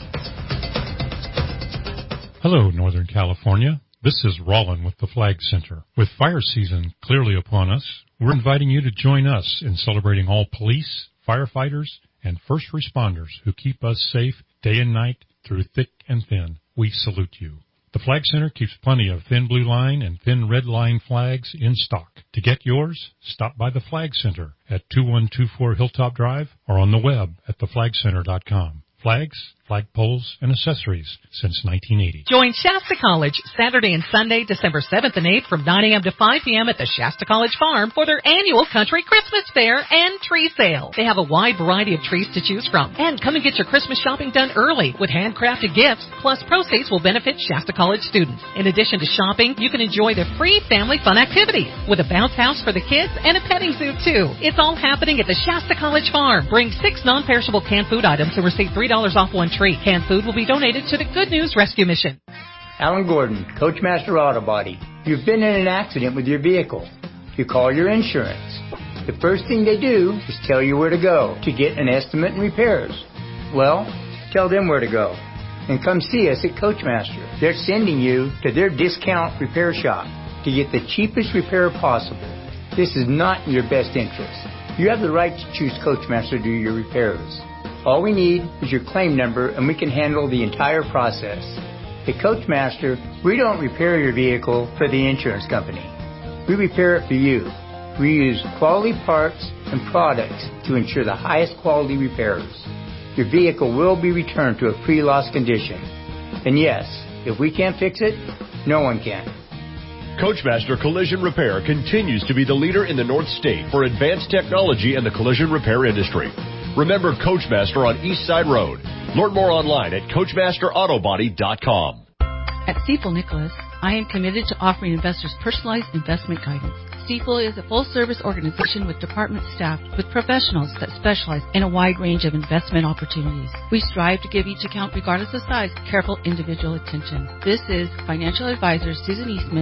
Hello, Northern California. This is Rollin with the Flag Center. With fire season clearly upon us, we're inviting you to join us in celebrating all police, firefighters, and first responders who keep us safe day and night through thick and thin. We salute you. The Flag Center keeps plenty of thin blue line and thin red line flags in stock. To get yours, stop by the Flag Center at two one two four Hilltop Drive or on the web at the flag center dot com. Flags, flagpoles, and accessories since nineteen eighty. Join Shasta College Saturday and Sunday, December seventh and eighth from nine a.m. to five p.m. at the Shasta College Farm for their annual Country Christmas Fair and tree sale. They have a wide variety of trees to choose from. And come and get your Christmas shopping done early with handcrafted gifts, plus proceeds will benefit Shasta College students. In addition to shopping, you can enjoy the free family fun activities with a bounce house for the kids and a petting zoo too. It's all happening at the Shasta College Farm. Bring six non-perishable canned food items and receive three dollars off one tree. Canned food will be donated to the Good News Rescue Mission. Alan Gordon, Coachmaster Auto Body. You've been in an accident with your vehicle. You call your insurance. The first thing they do is tell you where to go to get an estimate and repairs. Well, tell them where to go. And come see us at Coachmaster. They're sending you to their discount repair shop to get the cheapest repair possible. This is not in your best interest. You have the right to choose Coachmaster to do your repairs. All we need is your claim number and we can handle the entire process. At Coachmaster, we don't repair your vehicle for the insurance company. We repair it for you. We use quality parts and products to ensure the highest quality repairs. Your vehicle will be returned to a pre-loss condition. And yes, if we can't fix it, no one can. Coachmaster Collision Repair continues to be the leader in the North State for advanced technology in the collision repair industry. Remember Coachmaster on East Side Road. Learn more online at coachmaster auto body dot com. At Stifel Nicholas, I am committed to offering investors personalized investment guidance. Stifel is a full-service organization with department staff with professionals that specialize in a wide range of investment opportunities. We strive to give each account, regardless of size, careful individual attention. This is financial advisor Susan Eastman,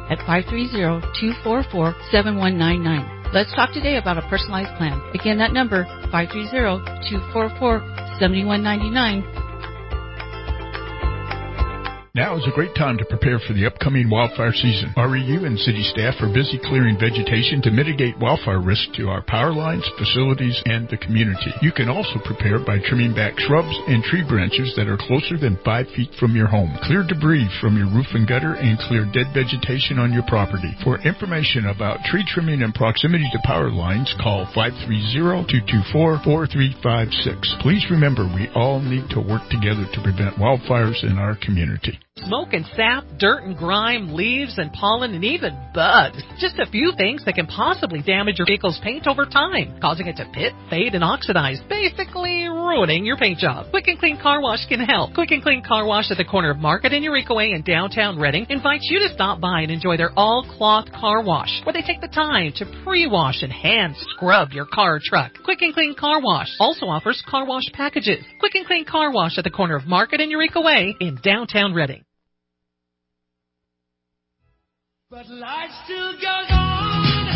at five three zero, two four four, seven one nine nine. Let's talk today about a personalized plan. Again, that number, five three zero, two four four, seven one nine nine. Now is a great time to prepare for the upcoming wildfire season. R E U and city staff are busy clearing vegetation to mitigate wildfire risk to our power lines, facilities, and the community. You can also prepare by trimming back shrubs and tree branches that are closer than five feet from your home. Clear debris from your roof and gutter and clear dead vegetation on your property. For information about tree trimming and proximity to power lines, call five three zero, two two four, four three five six. Please remember, we all need to work together to prevent wildfires in our community. Smoke and sap, dirt and grime, leaves and pollen, and even bugs. Just a few things that can possibly damage your vehicle's paint over time, causing it to pit, fade, and oxidize, basically ruining your paint job. Quick and Clean Car Wash can help. Quick and Clean Car Wash at the corner of Market and Eureka Way in downtown Reading invites you to stop by and enjoy their all-cloth car wash, where they take the time to pre-wash and hand-scrub your car or truck. Quick and Clean Car Wash also offers car wash packages. Quick and Clean Car Wash at the corner of Market and Eureka Way in downtown Reading. But life still goes on.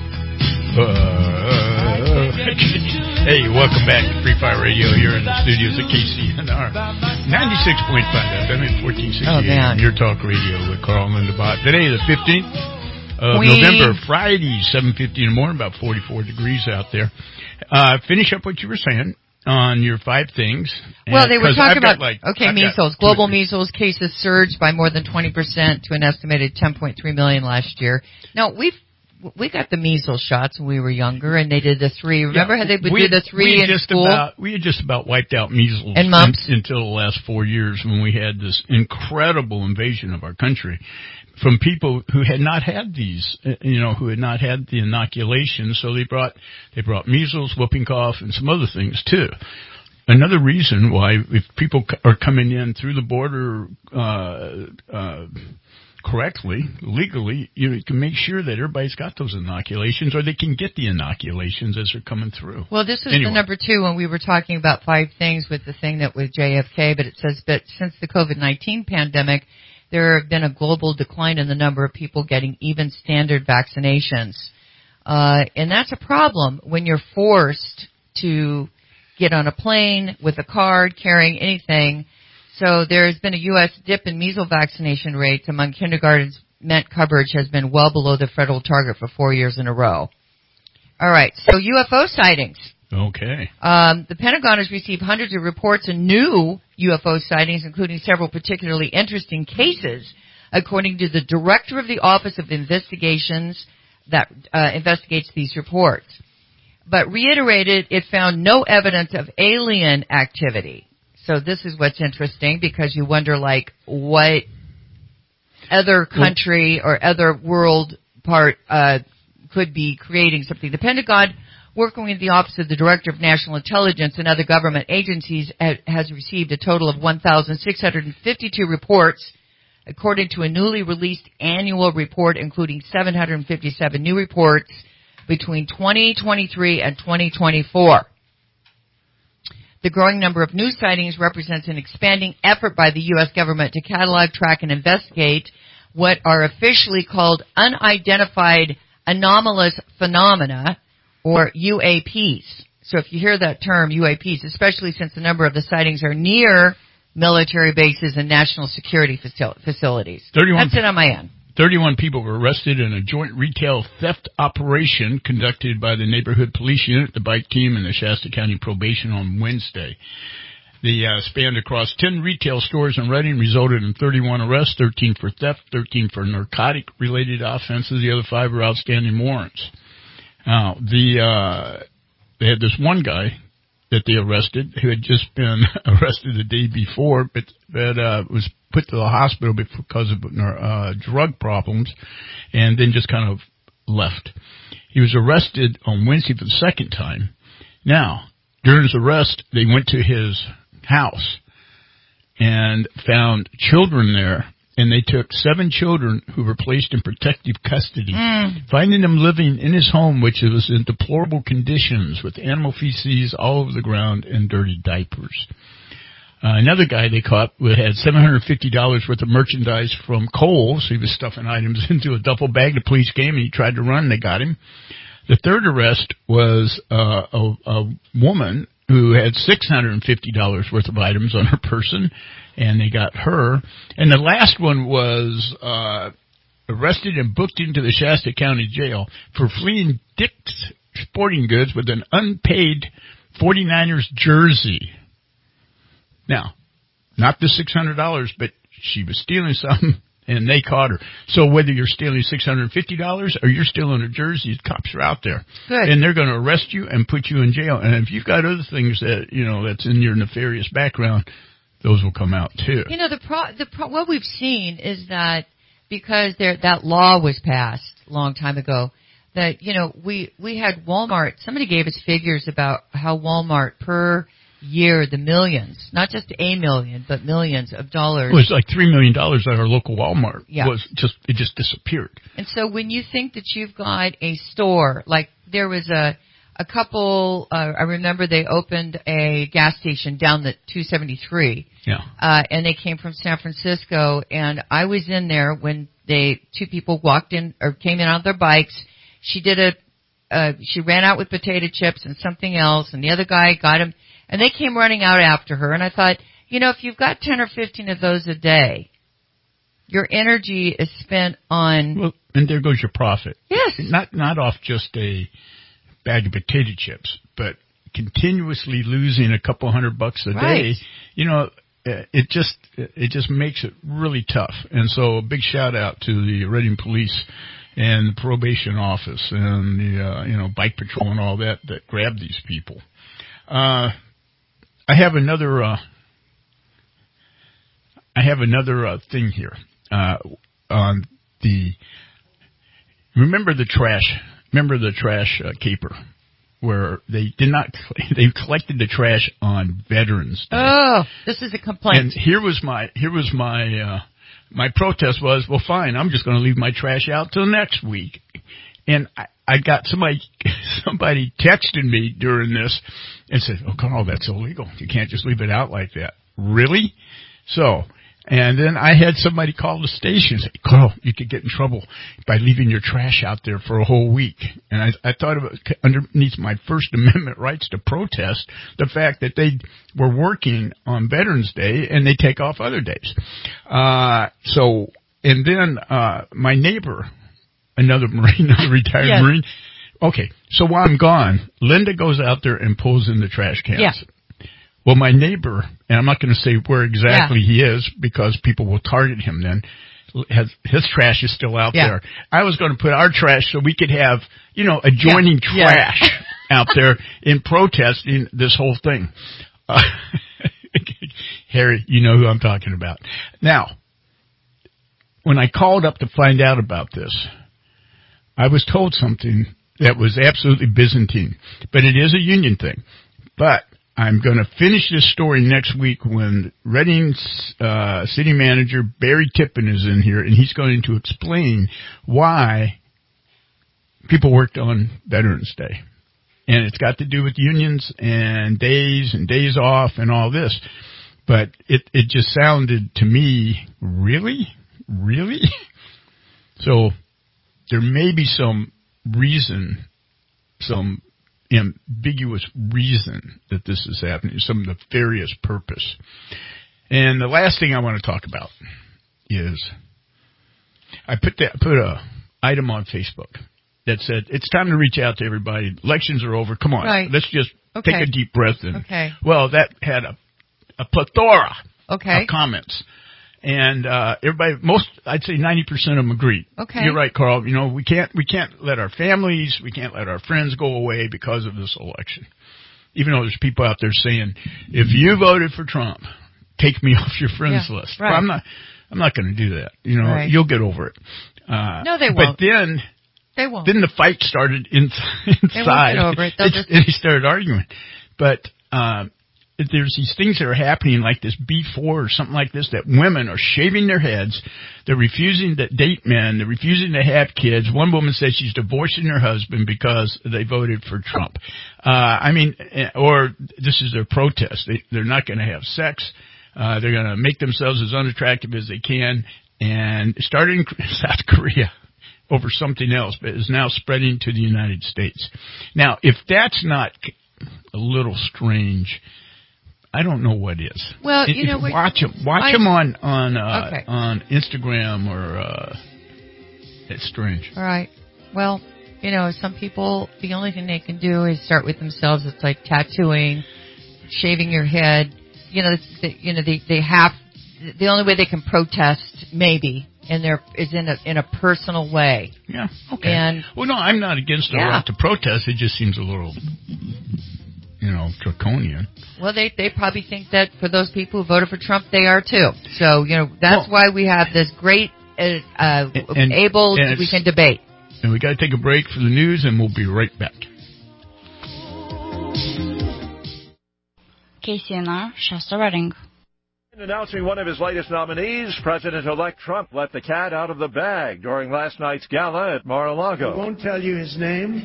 Uh, hey, welcome back to Free Fire Radio here in the studios at K C N R ninety-six point five F M and fourteen sixty oh, A M, your talk radio with Carl and Linda Bott. Today, the fifteenth of we... November, Friday, seven fifty in the morning, about forty-four degrees out there. Uh, finish up what you were saying on your five things. Well, they were talking about, like, okay, I've measles. Global measles cases surged by more than twenty percent to an estimated ten point three million last year. Now, we've, we got the measles shots when we were younger, and they did the three. Remember yeah, how they would we, do the three in just school? About, we had just about wiped out measles and mumps in, until the last four years when we had this incredible invasion of our country from people who had not had these, you know, who had not had the inoculation. So they brought they brought measles, whooping cough, and some other things too. Another reason why, if people are coming in through the border uh, uh, correctly, legally, you can make sure that everybody's got those inoculations, or they can get the inoculations as they're coming through. Well, this is anyway. the number two when we were talking about five things with the thing that was J F K, but it says, but since the COVID nineteen pandemic, there have been a global decline in the number of people getting even standard vaccinations. Uh, and that's a problem when you're forced to get on a plane with a card, carrying anything. So there has been a U S dip in measles vaccination rates among kindergartens. Meant coverage has been well below the federal target for four years in a row. All right, so U F O sightings. Okay. Um, the Pentagon has received hundreds of reports of new U F O sightings, including several particularly interesting cases, according to the director of the Office of Investigations that uh, investigates these reports. But reiterated, it found no evidence of alien activity. So this is what's interesting, because you wonder, like, what other country or other world part uh, could be creating something. The Pentagon, working with the Office of the Director of National Intelligence and other government agencies, has received a total of one thousand six hundred fifty-two reports, according to a newly released annual report, including seven hundred fifty-seven new reports between twenty twenty-three and twenty twenty-four. The growing number of new sightings represents an expanding effort by the U S government to catalog, track, and investigate what are officially called unidentified anomalous phenomena, or U A Ps. So if you hear that term, U A Ps, especially since the number of the sightings are near military bases and national security facil- facilities. That's it on my end. thirty-one people were arrested in a joint retail theft operation conducted by the Neighborhood Police Unit, the Bike Team, and the Shasta County Probation on Wednesday. The uh, spanned across ten retail stores in Reading, resulted in thirty-one arrests, thirteen for theft, thirteen for narcotic-related offenses. The other five were outstanding warrants. Now, the uh, they had this one guy that they arrested who had just been arrested the day before, but that uh, was put to the hospital because of uh, drug problems, and then just kind of left. He was arrested on Wednesday for the second time. Now, during his arrest, they went to his house and found children there, and they took seven children who were placed in protective custody, mm. finding them living in his home, which was in deplorable conditions with animal feces all over the ground and dirty diapers. Uh, another guy they caught had seven hundred fifty dollars worth of merchandise from Kohl's. He was stuffing items into a duffel bag. The police came and he tried to run. They got him. The third arrest was uh, a, a woman who had six hundred fifty dollars worth of items on her person, and they got her. And the last one was uh, arrested and booked into the Shasta County Jail for fleeing Dick's Sporting Goods with an unpaid forty-niners jersey. Now, not the six hundred dollars, but she was stealing something, and they caught her. So whether you're stealing six hundred fifty dollars or you're stealing a jersey, cops are out there. Good. And they're going to arrest you and put you in jail. And if you've got other things that, you know, that's in your nefarious background, those will come out too. You know, the pro, the pro, what we've seen is that because there that law was passed a long time ago, that, you know, we, we had Walmart, somebody gave us figures about how Walmart per year, the millions, not just a million, but millions of dollars. It was like three million dollars at our local Walmart. Yeah. Was just, it just disappeared. And so when you think that you've got a store, like there was a, a couple, uh, I remember they opened a gas station down the two seventy-three. Yeah. Uh, and they came from San Francisco, and I was in there when they, two people walked in, or came in on their bikes. She did a, uh, she ran out with potato chips and something else, and the other guy got him. And they came running out after her, and I thought, you know, if you've got ten or fifteen of those a day, your energy is spent on... Well, and there goes your profit. Yes. Not not off just a bag of potato chips, but continuously losing a couple hundred bucks a Right. day. You know, it just it just makes it really tough. And so a big shout out to the Reading Police and the probation office and the uh, you know bike patrol and all that that grabbed these people. Uh, I have another. Uh, I have another uh, thing here uh, on the. Remember the trash. Remember the trash uh, caper, where they did not. They collected the trash on Veterans Day. Oh, this is a complaint. And here was my. Here was my. Uh, my protest was, well, fine. I'm just going to leave my trash out till next week. And I, I got somebody, somebody texted me during this and said, oh, Carl, that's illegal. You can't just leave it out like that. Really? So, and then I had somebody call the station and say, Carl, you could get in trouble by leaving your trash out there for a whole week. And I, I thought of it underneath my First Amendment rights to protest, the fact that they were working on Veterans Day and they take off other days. Uh, so, and then, uh, my neighbor, another Marine, another retired yes. Marine. Okay, so while I'm gone, Linda goes out there and pulls in the trash cans. Yeah. Well, my neighbor, and I'm not going to say where exactly yeah. he is because people will target him then, has, his trash is still out yeah. there. I was going to put our trash so we could have, you know, adjoining yeah. trash yeah. out there in protesting this whole thing. Uh, Harry, you know who I'm talking about. Now, when I called up to find out about this, I was told something that was absolutely Byzantine, but it is a union thing. But I'm going to finish this story next week when Reading's uh, city manager Barry Tippin is in here, and he's going to explain why people worked on Veterans Day. And it's got to do with unions and days and days off and all this. But it, it just sounded to me, really? Really? So there may be some reason, some ambiguous reason that this is happening, some nefarious purpose. And the last thing I want to talk about is I put that put a item on Facebook that said it's time to reach out to everybody. Elections are over. Come on, right. let's just okay. take a deep breath in. Okay. Well, that had a, a plethora okay. of comments. And, uh, everybody, most, I'd say ninety percent of them agreed. Okay. You're right, Carl. You know, we can't, we can't let our families, we can't let our friends go away because of this election. Even though there's people out there saying, if you voted for Trump, take me off your friends yeah, list. Right. Well, I'm not, I'm not going to do that. You know, right. you'll get over it. Uh, no, they But won't. then, they won't. Then the fight started in, inside. They won't get over it. They'll just... And they started arguing. But, um, there's these things that are happening like this B four or something like this, that women are shaving their heads. They're refusing to date men. They're refusing to have kids. One woman says she's divorcing her husband because they voted for Trump. Uh, I mean, or this is their protest. They, they're not going to have sex. Uh, they're going to make themselves as unattractive as they can, and started in South Korea over something else, but is now spreading to the United States. Now, if that's not a little strange, I don't know what is. Well, if, you know, if, watch them, watch I, them on on uh, okay. on Instagram or uh, it's strange. All right. Well, you know, some people, the only thing they can do is start with themselves. It's like tattooing, shaving your head. You know, it's, they, you know, they they have the only way they can protest maybe. And there is in a in a personal way. Yeah. Okay. And well, no, I'm not against the yeah. right to protest. It just seems a little, you know, draconian. Well, they they probably think that for those people who voted for Trump, they are too. So you know that's well, why we have this great, uh, uh and, able and we can debate. And we got to take a break for the news, and we'll be right back. K C N R, Shasta Redding. In announcing one of his latest nominees, President-elect Trump let the cat out of the bag during last night's gala at Mar-a-Lago. I won't tell you his name.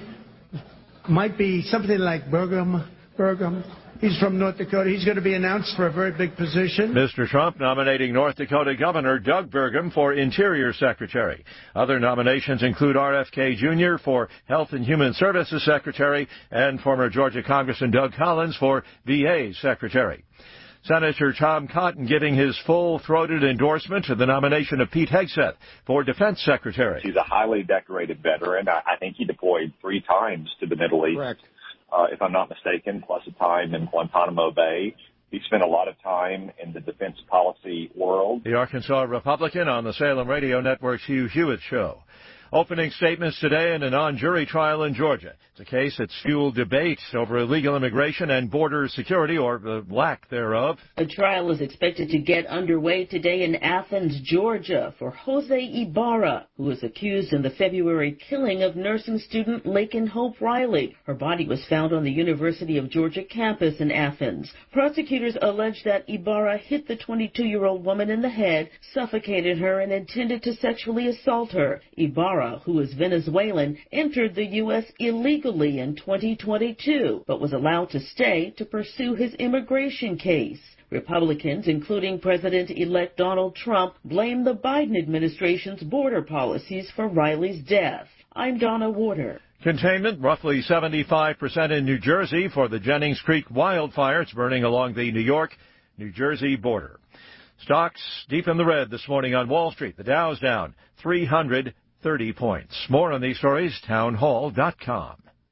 Might be something like Burgum. Burgum. He's from North Dakota. He's going to be announced for a very big position. Mister Trump nominating North Dakota Governor Doug Burgum for Interior Secretary. Other nominations include R F K Junior for Health and Human Services Secretary and former Georgia Congressman Doug Collins for V A Secretary. Senator Tom Cotton giving his full-throated endorsement to the nomination of Pete Hegseth for Defense Secretary. He's a highly decorated veteran. I, I think he deployed three times to the Middle East, Correct. Uh, if I'm not mistaken, plus a time in Guantanamo Bay. He spent a lot of time in the defense policy world. The Arkansas Republican on the Salem Radio Network's Hugh Hewitt Show. Opening statements today in a non-jury trial in Georgia. It's a case that's fueled debate over illegal immigration and border security, or the lack thereof. A trial is expected to get underway today in Athens, Georgia, for Jose Ibarra, who was accused in the February killing of nursing student Laken Hope Riley. Her body was found on the University of Georgia campus in Athens. Prosecutors allege that Ibarra hit the twenty-two-year-old woman in the head, suffocated her, and intended to sexually assault her. Ibarra, who is Venezuelan, entered the U S illegally in twenty twenty-two, but was allowed to stay to pursue his immigration case. Republicans, including President-elect Donald Trump, blame the Biden administration's border policies for Riley's death. I'm Donna Warder. Containment roughly seventy-five percent in New Jersey for the Jennings Creek wildfire. It's burning along the New York-New Jersey border. Stocks deep in the red this morning on Wall Street. The Dow's down three hundred thirty points. More on these stories, town hall dot com.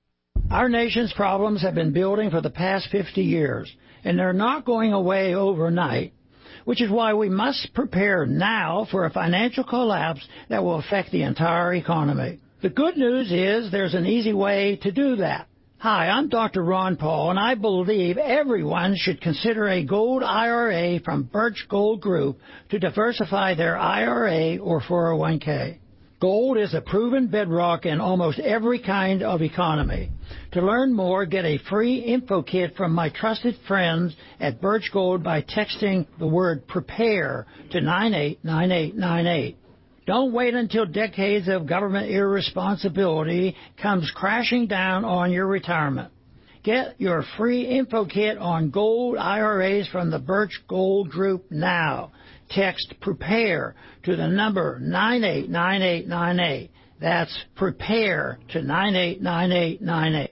Our nation's problems have been building for the past fifty years, and they're not going away overnight, which is why we must prepare now for a financial collapse that will affect the entire economy. The good news is there's an easy way to do that. Hi, I'm Doctor Ron Paul, and I believe everyone should consider a gold I R A from Birch Gold Group to diversify their I R A or four oh one k. Gold is a proven bedrock in almost every kind of economy. To learn more, get a free info kit from my trusted friends at Birch Gold by texting the word PREPARE to nine eight nine eight nine eight. Don't wait until decades of government irresponsibility comes crashing down on your retirement. Get your free info kit on gold I R As from the Birch Gold Group now. Text PREPARE to the number nine eight nine eight nine eight. That's PREPARE to nine eight nine eight nine eight.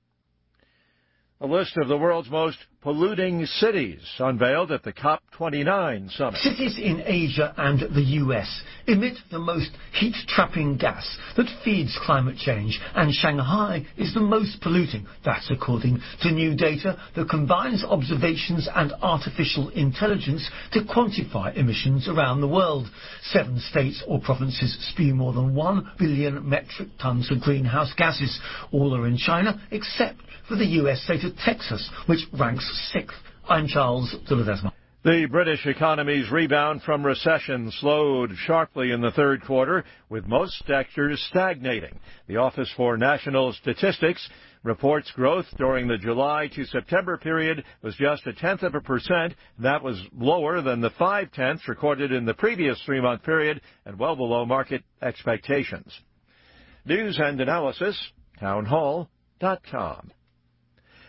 A list of the world's most polluting cities unveiled at the COP twenty-nine summit. Cities in Asia and the U S emit the most heat-trapping gas that feeds climate change, and Shanghai is the most polluting. That's according to new data that combines observations and artificial intelligence to quantify emissions around the world. Seven states or provinces spew more than one billion metric tons of greenhouse gases. All are in China, except for the U S state of Texas, which ranks sixth. I'm Charles de Ledesma. The British economy's rebound from recession slowed sharply in the third quarter, with most sectors stagnating. The Office for National Statistics reports growth during the July to September period was just a tenth of a percent. That was lower than the five-tenths recorded in the previous three-month period and well below market expectations. News and analysis, town hall dot com.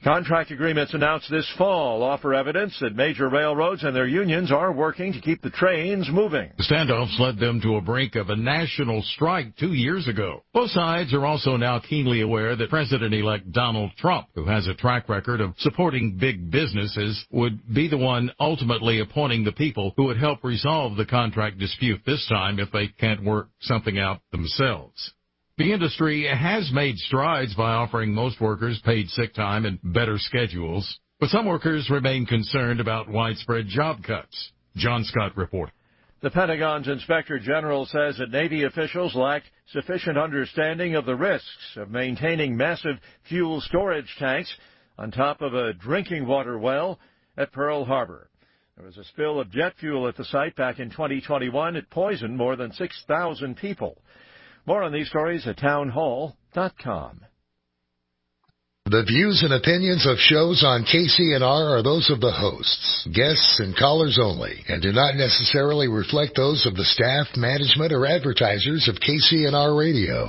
Contract agreements announced this fall offer evidence that major railroads and their unions are working to keep the trains moving. The standoffs led them to a brink of a national strike two years ago. Both sides are also now keenly aware that President-elect Donald Trump, who has a track record of supporting big businesses, would be the one ultimately appointing the people who would help resolve the contract dispute this time if they can't work something out themselves. The industry has made strides by offering most workers paid sick time and better schedules, but some workers remain concerned about widespread job cuts. John Scott reports. The Pentagon's Inspector General says that Navy officials lacked sufficient understanding of the risks of maintaining massive fuel storage tanks on top of a drinking water well at Pearl Harbor. There was a spill of jet fuel at the site back in twenty twenty-one. It poisoned more than six thousand people. More on these stories at townhall dot com. The views and opinions of shows on K C N R are those of the hosts, guests, and callers only, and do not necessarily reflect those of the staff, management, or advertisers of K C N R Radio.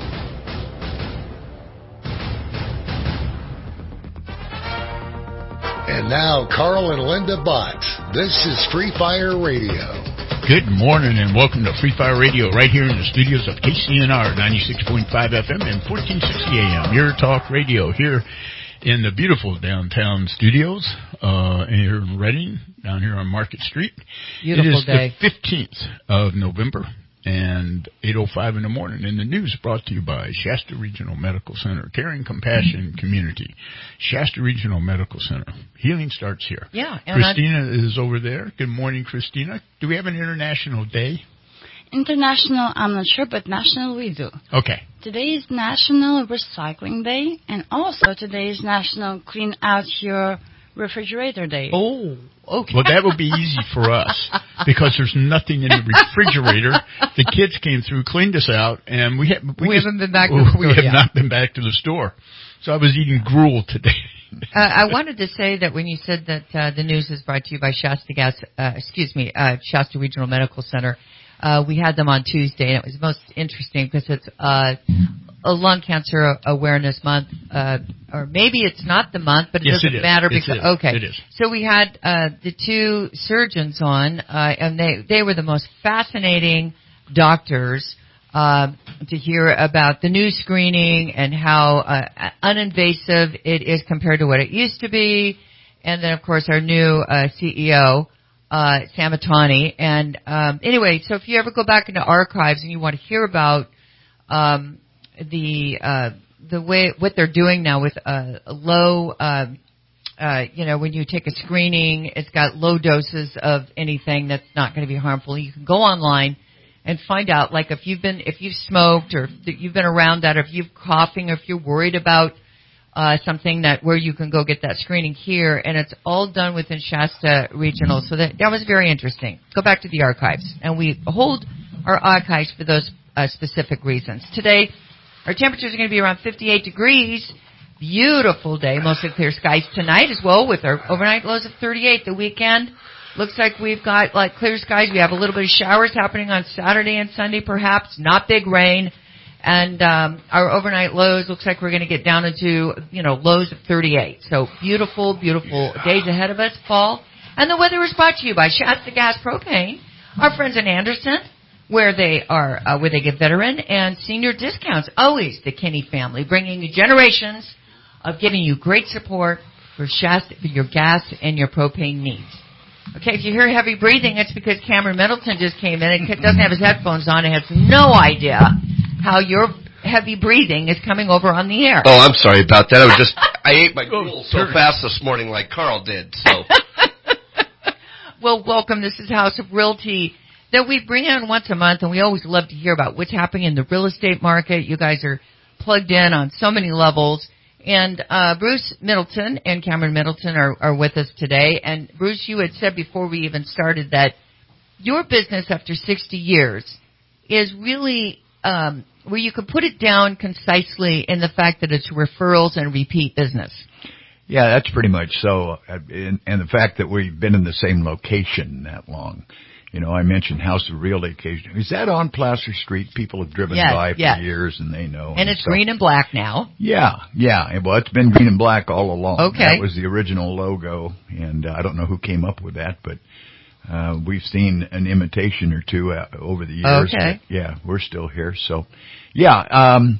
And now, Carl and Linda Bott. This is Free Fire Radio. Good morning and welcome to Free Fire Radio right here in the studios of K C N R ninety-six point five F M and fourteen sixty A M. Your talk radio here in the beautiful downtown studios uh, here in Reading, down here on Market Street. Beautiful it is day. the fifteenth of November and eight oh five in the morning. And the news brought to you by Shasta Regional Medical Center, Caring Compassion Community. Shasta Regional Medical Center. Healing starts here. Yeah. Christina I- is over there. Good morning, Christina. Do we have an international day? International, I'm not sure, but national we do. Okay. Today is National Recycling Day, and also today is National Clean Out Your Refrigerator Day. Oh, okay. Well, that would be easy for us because there's nothing in the refrigerator. The kids came through, cleaned us out, and we, ha- we, we just, haven't been back to the store We have yet. not been back to the store. So I was eating gruel today. uh, I wanted to say that when you said that uh, the news is brought to you by Shasta Gas, uh, excuse me, uh, Shasta Regional Medical Center, uh, we had them on Tuesday, and it was most interesting because it's uh, a lung cancer awareness month, uh, or maybe it's not the month, but it yes, doesn't it matter it's because it. okay. It is. So we had uh, the two surgeons on, uh, and they they were the most fascinating doctors. Um, to hear about the new screening and how uh, uninvasive it is compared to what it used to be. And then, of course, our new uh, C E O, uh, Samatani. And um, anyway, so if you ever go back into archives and you want to hear about um, the uh, the way what they're doing now with uh, low, uh, uh, you know, when you take a screening, it's got low doses of anything that's not going to be harmful. You can go online and find out, like, if you've been, if you've smoked or if you've been around that, or if you're coughing, or if you're worried about uh something that where you can go get that screening here, and it's all done within Shasta Regional. So that that was very interesting. Go back to the archives, and we hold our archives for those uh, specific reasons. Today, our temperatures are going to be around fifty-eight degrees. Beautiful day, mostly clear skies tonight as well, with our overnight lows of thirty-eight. The weekend looks like we've got like clear skies. We have a little bit of showers happening on Saturday and Sunday, perhaps not big rain. And um, our overnight lows looks like we're going to get down into, you know, lows of thirty-eight. So beautiful, beautiful days ahead of us, fall. And the weather is brought to you by Shasta Gas Propane, our friends in Anderson, where they are, uh, where they get veteran and senior discounts. Always the Kinney family, bringing you generations of giving you great support for Shasta, for your gas and your propane needs. Okay, if you hear heavy breathing, it's because Cameron Middleton just came in and doesn't have his headphones on and has no idea how your heavy breathing is coming over on the air. Oh, I'm sorry about that. I was just, I ate my gruel so fast this morning like Carl did, so. Well, welcome. This is House of Realty that we bring in once a month, and we always love to hear about what's happening in the real estate market. You guys are plugged in on so many levels. And uh Bruce Middleton and Cameron Middleton are, are with us today. And Bruce, you had said before we even started that your business after sixty years is really um where you could put it down concisely in the fact that it's referrals and repeat business. Yeah, that's pretty much so. And, and the fact that we've been in the same location that long. You know, I mentioned House of Realty occasionally. Is that on Placer Street? People have driven yes, by for yes. years and they know. And, and it's so, green and black now. Yeah, yeah. Well, it's been green and black all along. Okay. That was the original logo, and uh, I don't know who came up with that, but uh, we've seen an imitation or two uh, over the years. Okay. But, yeah, we're still here. So, yeah, um,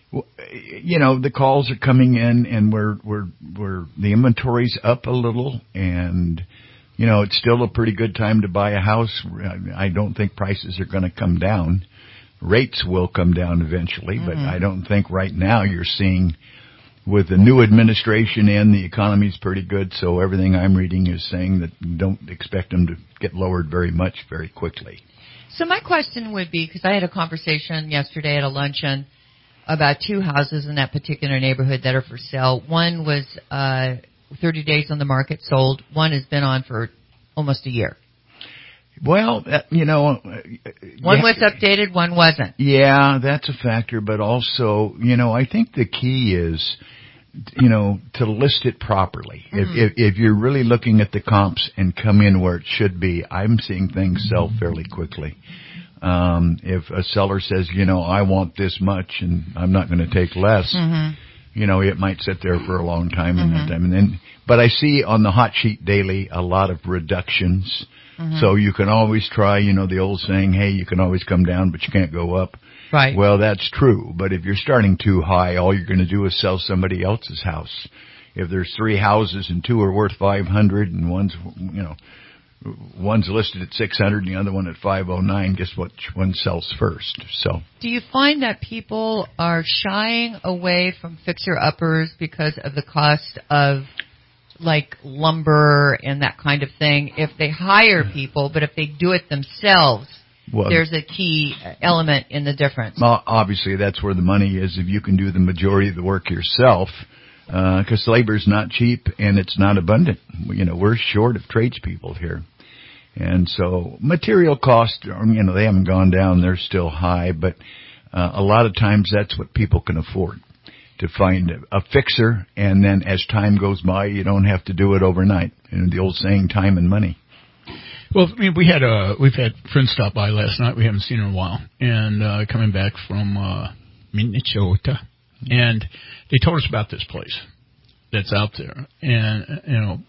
you know, the calls are coming in, and we're we're we're the inventory's up a little, and you know, it's still a pretty good time to buy a house. I don't think prices are going to come down. Rates will come down eventually, mm-hmm. but I don't think right now you're seeing, with the new administration in, the economy's pretty good, so everything I'm reading is saying that don't expect them to get lowered very much very quickly. So my question would be, because I had a conversation yesterday at a luncheon about two houses in that particular neighborhood that are for sale. One was uh thirty days on the market, sold. One has been on for almost a year. Well, uh, you know... Uh, one yeah, was updated, one wasn't. Yeah, that's a factor, but also, you know, I think the key is, you know, to list it properly. Mm-hmm. If, if, if you're really looking at the comps and come in where it should be, I'm seeing things sell fairly quickly. Um, if a seller says, you know, I want this much and I'm not going to take less... Mm-hmm. You know, it might sit there for a long time mm-hmm. and that time. And then, but I see on the hot sheet daily a lot of reductions. Mm-hmm. So you can always try, you know, the old saying, hey, you can always come down, but you can't go up. Right. Well, that's true. But if you're starting too high, all you're going to do is sell somebody else's house. If there's three houses and two are worth five hundred and one's, you know, one's listed at six hundred and the other one at five oh nine, guess what? One sells first. So, do you find that people are shying away from fixer-uppers because of the cost of, like, lumber and that kind of thing? If they hire people, but if they do it themselves, well, there's a key element in the difference. Well, obviously, that's where the money is. If you can do the majority of the work yourself, because uh, labor's not cheap and it's not abundant. You know, we're short of tradespeople here. And so material costs, you know, they haven't gone down. They're still high, but uh, a lot of times that's what people can afford, to find a, a fixer. And then as time goes by, you don't have to do it overnight. You know, the old saying, time and money. Well, I mean, we had a, we've had friends stop by last night. We haven't seen her in a while. And uh, coming back from uh, Minnesota. And they told us about this place that's out there. And, you know,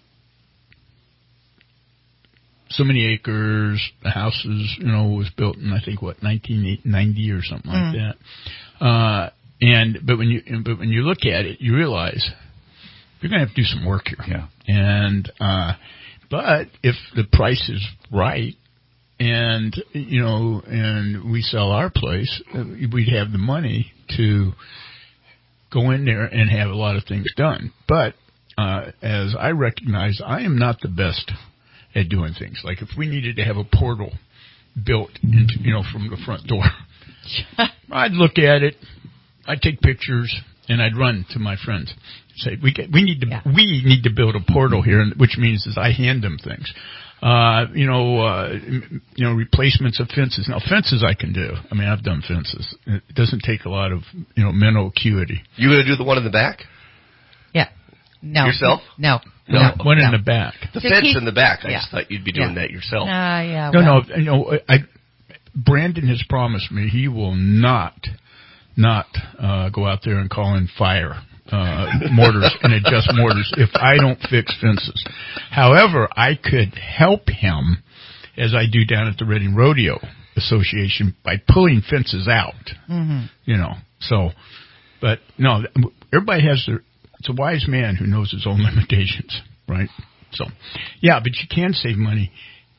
so many acres, the houses, you know, was built in, I think, what, nineteen ninety or something like mm. that. Uh, and, but when you, but when you look at it, you realize you're going to have to do some work here. Yeah. And, uh, but if the price is right, and, you know, and we sell our place, we'd have the money to go in there and have a lot of things done. But uh, as I recognize, I am not the best at doing things. Like if we needed to have a portal built into, you know, from the front door, I'd look at it, I'd take pictures, and I'd run to my friends. Say, we get, we need to yeah. we need to build a portal here, which means is I hand them things. Uh, you know, uh, you know, replacements of fences. Now, fences I can do. I mean, I've done fences. It doesn't take a lot of, you know, mental acuity. You going to do the one in the back? Yeah. No. Yourself? No. No. no. One no. in the back. The so fence keep, in the back. I yeah. just thought you'd be doing yeah. that yourself. Uh, yeah. No, well. no. You know, I, Brandon has promised me he will not, not uh, go out there and call in fire. Uh, mortars and adjust mortars if I don't fix fences. However, I could help him as I do down at the Reading Rodeo Association by pulling fences out. Mm-hmm. You know, so, but no, everybody has their, it's a wise man who knows his own limitations, right? So, yeah, but you can save money.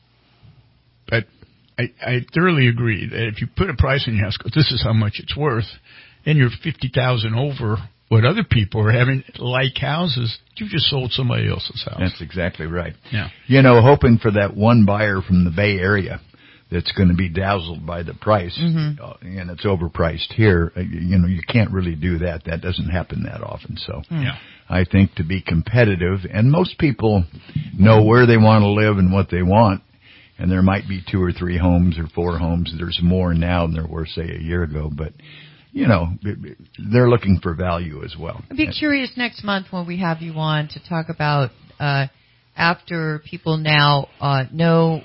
But I, I thoroughly agree that if you put a price in your house, this is how much it's worth, and you're fifty thousand over what other people are having like houses, you just sold somebody else's house. That's exactly right. Yeah. You know, hoping for that one buyer from the Bay Area that's going to be dazzled by the price, mm-hmm. uh, and it's overpriced here. Uh, you know, you can't really do that. That doesn't happen that often. So yeah. I think to be competitive, and most people know where they want to live and what they want, and there might be two or three homes or four homes. There's more now than there were, say, a year ago, but you know, they're looking for value as well. I'd be curious next month when we have you on to talk about uh, after people now uh, know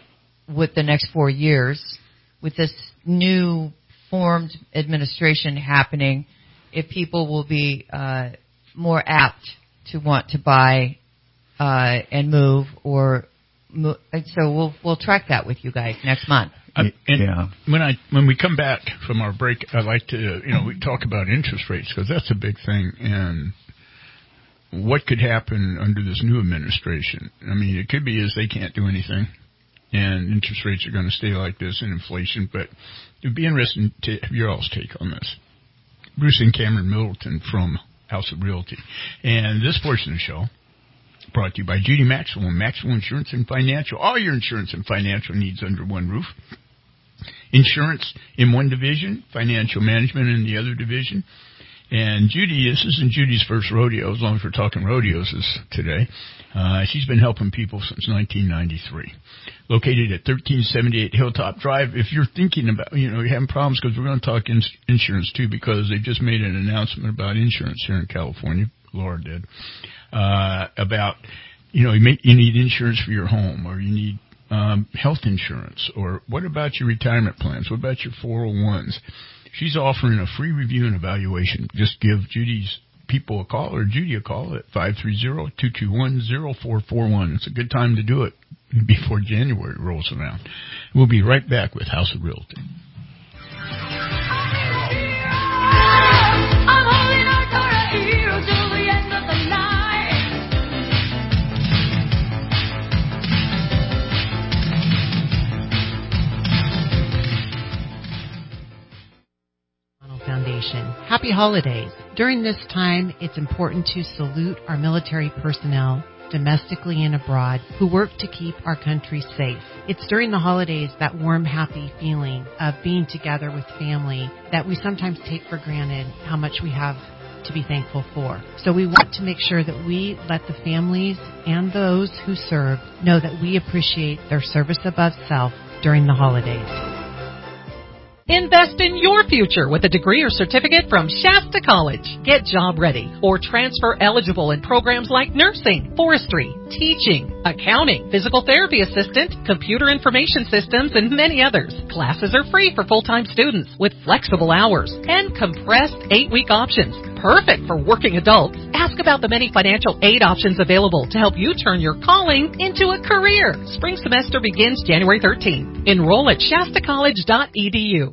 with the next four years, with this new formed administration happening, if people will be uh, more apt to want to buy uh, and move, or move. So we'll we'll track that with you guys next month. Uh, and yeah. When I when we come back from our break, I'd like to you know we talk about interest rates because that's a big thing and what could happen under this new administration. I mean, it could be is they can't do anything. And interest rates are going to stay like this and inflation. But it would be interesting to have your all's take on this. Bruce and Cameron Middleton from House of Realty. And this portion of the show brought to you by Judy Maxwell and Maxwell Insurance and Financial. All your insurance and financial needs under one roof. Insurance in one division, financial management in the other division. And Judy, this isn't Judy's first rodeo, as long as we're talking rodeos this today. Uh, she's been helping people since nineteen ninety-three. Located at thirteen seventy-eight Hilltop Drive. If you're thinking about, you know, you're having problems, because we're going to talk ins- insurance too, because they just made an announcement about insurance here in California. Laura did. Uh, about, you know, you, may, you need insurance for your home, or you need um, health insurance, or what about your retirement plans? What about your four oh ones? She's offering a free review and evaluation. Just give Judy's people a call or Judy a call at five three zero, two two one, zero four four one. It's a good time to do it before January rolls around. We'll be right back with House of Realty. Foundation. Happy holidays. During this time, it's important to salute our military personnel, domestically and abroad, who work to keep our country safe. It's during the holidays, that warm, happy feeling of being together with family, that we sometimes take for granted how much we have to be thankful for. So we want to make sure that we let the families and those who serve know that we appreciate their service above self during the holidays. Invest in your future with a degree or certificate from Shasta College. Get job ready or transfer eligible in programs like nursing, forestry, teaching, accounting, physical therapy assistant, computer information systems, and many others. Classes are free for full-time students with flexible hours and compressed eight-week options. Perfect for working adults. Ask about the many financial aid options available to help you turn your calling into a career. Spring semester begins January thirteenth. Enroll at shasta college dot e d u.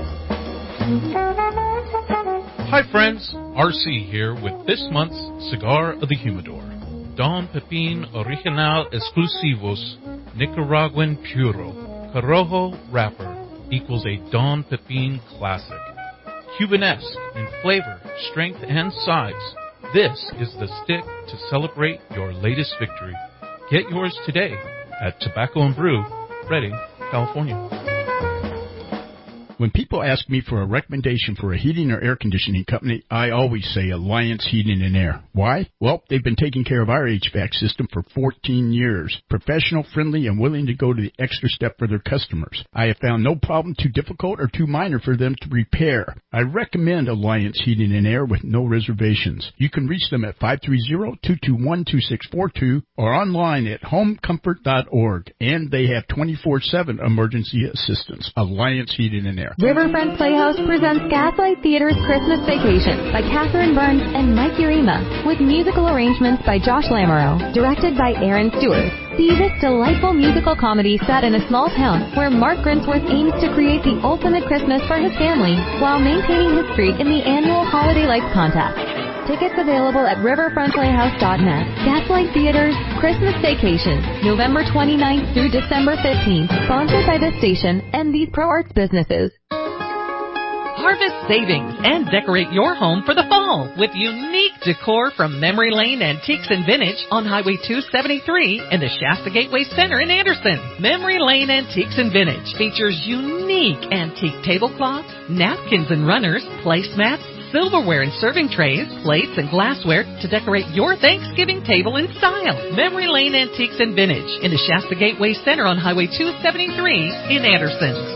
Hi friends, R C here with this month's Cigar of the Humidor. Don Pepin Original Exclusivos Nicaraguan Puro Corojo Wrapper equals a Don Pepin classic. Cubanesque in flavor, strength, and size. This is the stick to celebrate your latest victory. Get yours today at Tobacco and Brew, Redding, California. When people ask me for a recommendation for a heating or air conditioning company, I always say Alliance Heating and Air. Why? Well, they've been taking care of our H V A C system for fourteen years. Professional, friendly, and willing to go to the extra step for their customers. I have found no problem too difficult or too minor for them to repair. I recommend Alliance Heating and Air with no reservations. You can reach them at five three zero, two two one, two six four two or online at home comfort dot org. And they have twenty-four seven emergency assistance. Alliance Heating and Air. Riverfront Playhouse presents Gaslight Theater's Christmas Vacation by Catherine Burns and Mike Urema, with musical arrangements by Josh Lamoureux, directed by Aaron Stewart. See this delightful musical comedy set in a small town where Mark Grinsworth aims to create the ultimate Christmas for his family while maintaining his streak in the annual Holiday Lights contest. Tickets available at riverfront playhouse dot net. Gaslight Theater's Christmas Vacation, November twenty-ninth through December fifteenth. Sponsored by this station and these Pro Arts businesses. Harvest savings and decorate your home for the fall with unique decor from Memory Lane Antiques and Vintage on Highway two seventy-three in the Shasta Gateway Center in Anderson. Memory Lane Antiques and Vintage features unique antique tablecloths, napkins and runners, placemats, silverware and serving trays, plates, and glassware to decorate your Thanksgiving table in style. Memory Lane Antiques and Vintage in the Shasta Gateway Center on Highway two seventy-three in Anderson.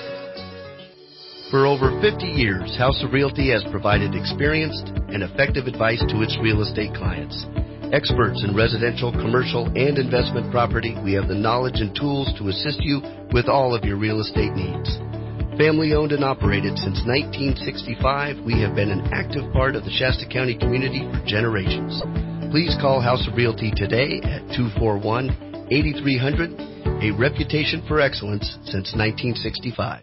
For over fifty years, House of Realty has provided experienced and effective advice to its real estate clients. Experts in residential, commercial, and investment property, we have the knowledge and tools to assist you with all of your real estate needs. Family owned and operated since nineteen sixty-five, we have been an active part of the Shasta County community for generations. Please call House of Realty today at two four one, eight three zero zero, a reputation for excellence since nineteen sixty-five.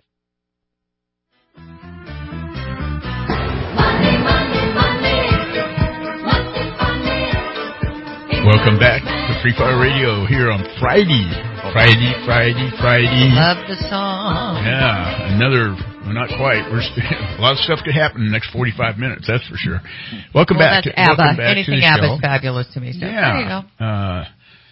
Welcome back to Free Fire Radio here on Friday. Friday, Friday, Friday. Love the song. Yeah, another, well, not quite. We're st- a lot of stuff could happen in the next forty-five minutes, that's for sure. Welcome well, back. That's to, ABBA. welcome back Anything to the ABBA's show. fabulous to me. So yeah. There you go. Uh,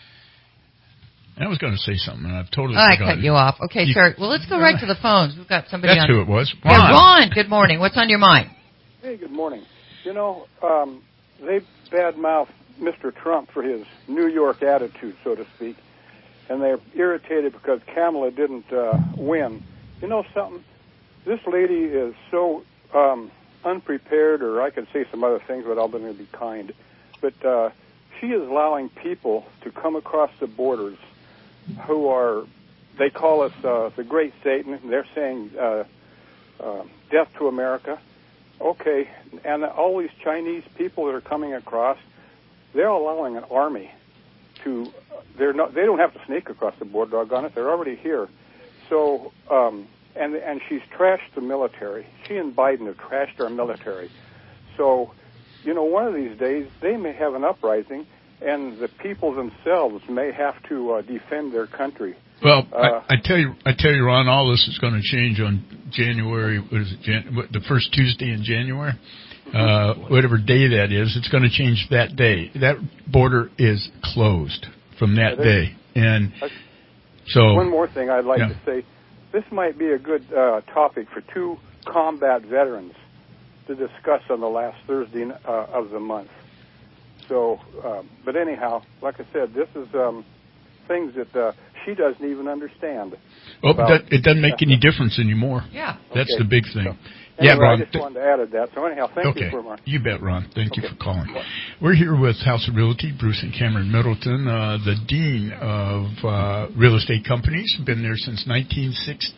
I was going to say something, and I've totally oh, I forgotten. cut you off. Okay, you, sir. Well, let's go right to the phones. We've got somebody That's on. who it was. Ron. Yeah, Ron, good morning. What's on your mind? Hey, good morning. You know, um, they badmouth Mister Trump for his New York attitude, so to speak, and they're irritated because Kamala didn't uh, win. You know something? This lady is so um, unprepared, or I could say some other things, but I'm going to be kind. But uh, she is allowing people to come across the borders who are, they call us uh, the Great Satan. They're saying uh, uh, death to America. Okay, and all these Chinese people that are coming across, they're allowing an army to, they're not, they don't have to sneak across the border, doggone it, they're already here. So, um, and and she's trashed the military. She and Biden have trashed our military. So, you know, one of these days, they may have an uprising, and the people themselves may have to uh, defend their country. Well, uh, I, I tell you, I tell you, Ron, all this is going to change on January, what is it, Jan, what, the first Tuesday in January? Uh, whatever day that is, it's going to change that day. That border is closed from that yeah, day. And so... One more thing I'd like yeah. to say. This might be a good uh, topic for two combat veterans to discuss on the last Thursday uh, of the month. So, uh, but anyhow, like I said, this is um, things that uh, she doesn't even understand. Well, that, it doesn't make any difference anymore. Yeah. That's okay. the big thing. So, yeah, anyway, Ron. I just wanted to add that. So anyhow, thank okay. you for my... You bet, Ron. Thank okay. you for calling. We're here with House of Realty, Bruce and Cameron Middleton, uh, the Dean of uh, Real Estate Companies. Been there since nineteen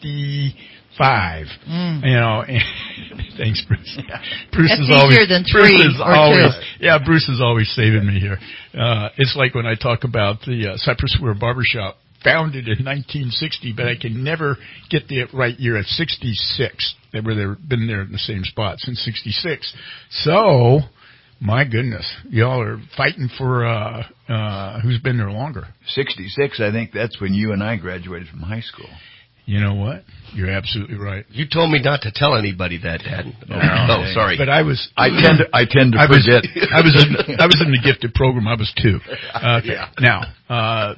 sixty-five. Mm. You know, and thanks, Bruce. Yeah. Bruce That's is easier always, than Bruce three is or always, two. Yeah, Bruce is always saving me here. Uh, it's like when I talk about the uh, Cypress Square Barbershop, founded in nineteen sixty, but I can never get the right year. At sixty-six. They were there, been there in the same spot since sixty-six. So, my goodness, y'all are fighting for uh, uh, who's been there longer. sixty-six, I think that's when you and I graduated from high school. You know what? You're absolutely right. You told me not to tell anybody that, Dad. No, oh, oh sorry. But I was. I tend to. I tend to I was, forget. I was in. I was in the gifted program. I was two. Okay. Yeah. Now, uh,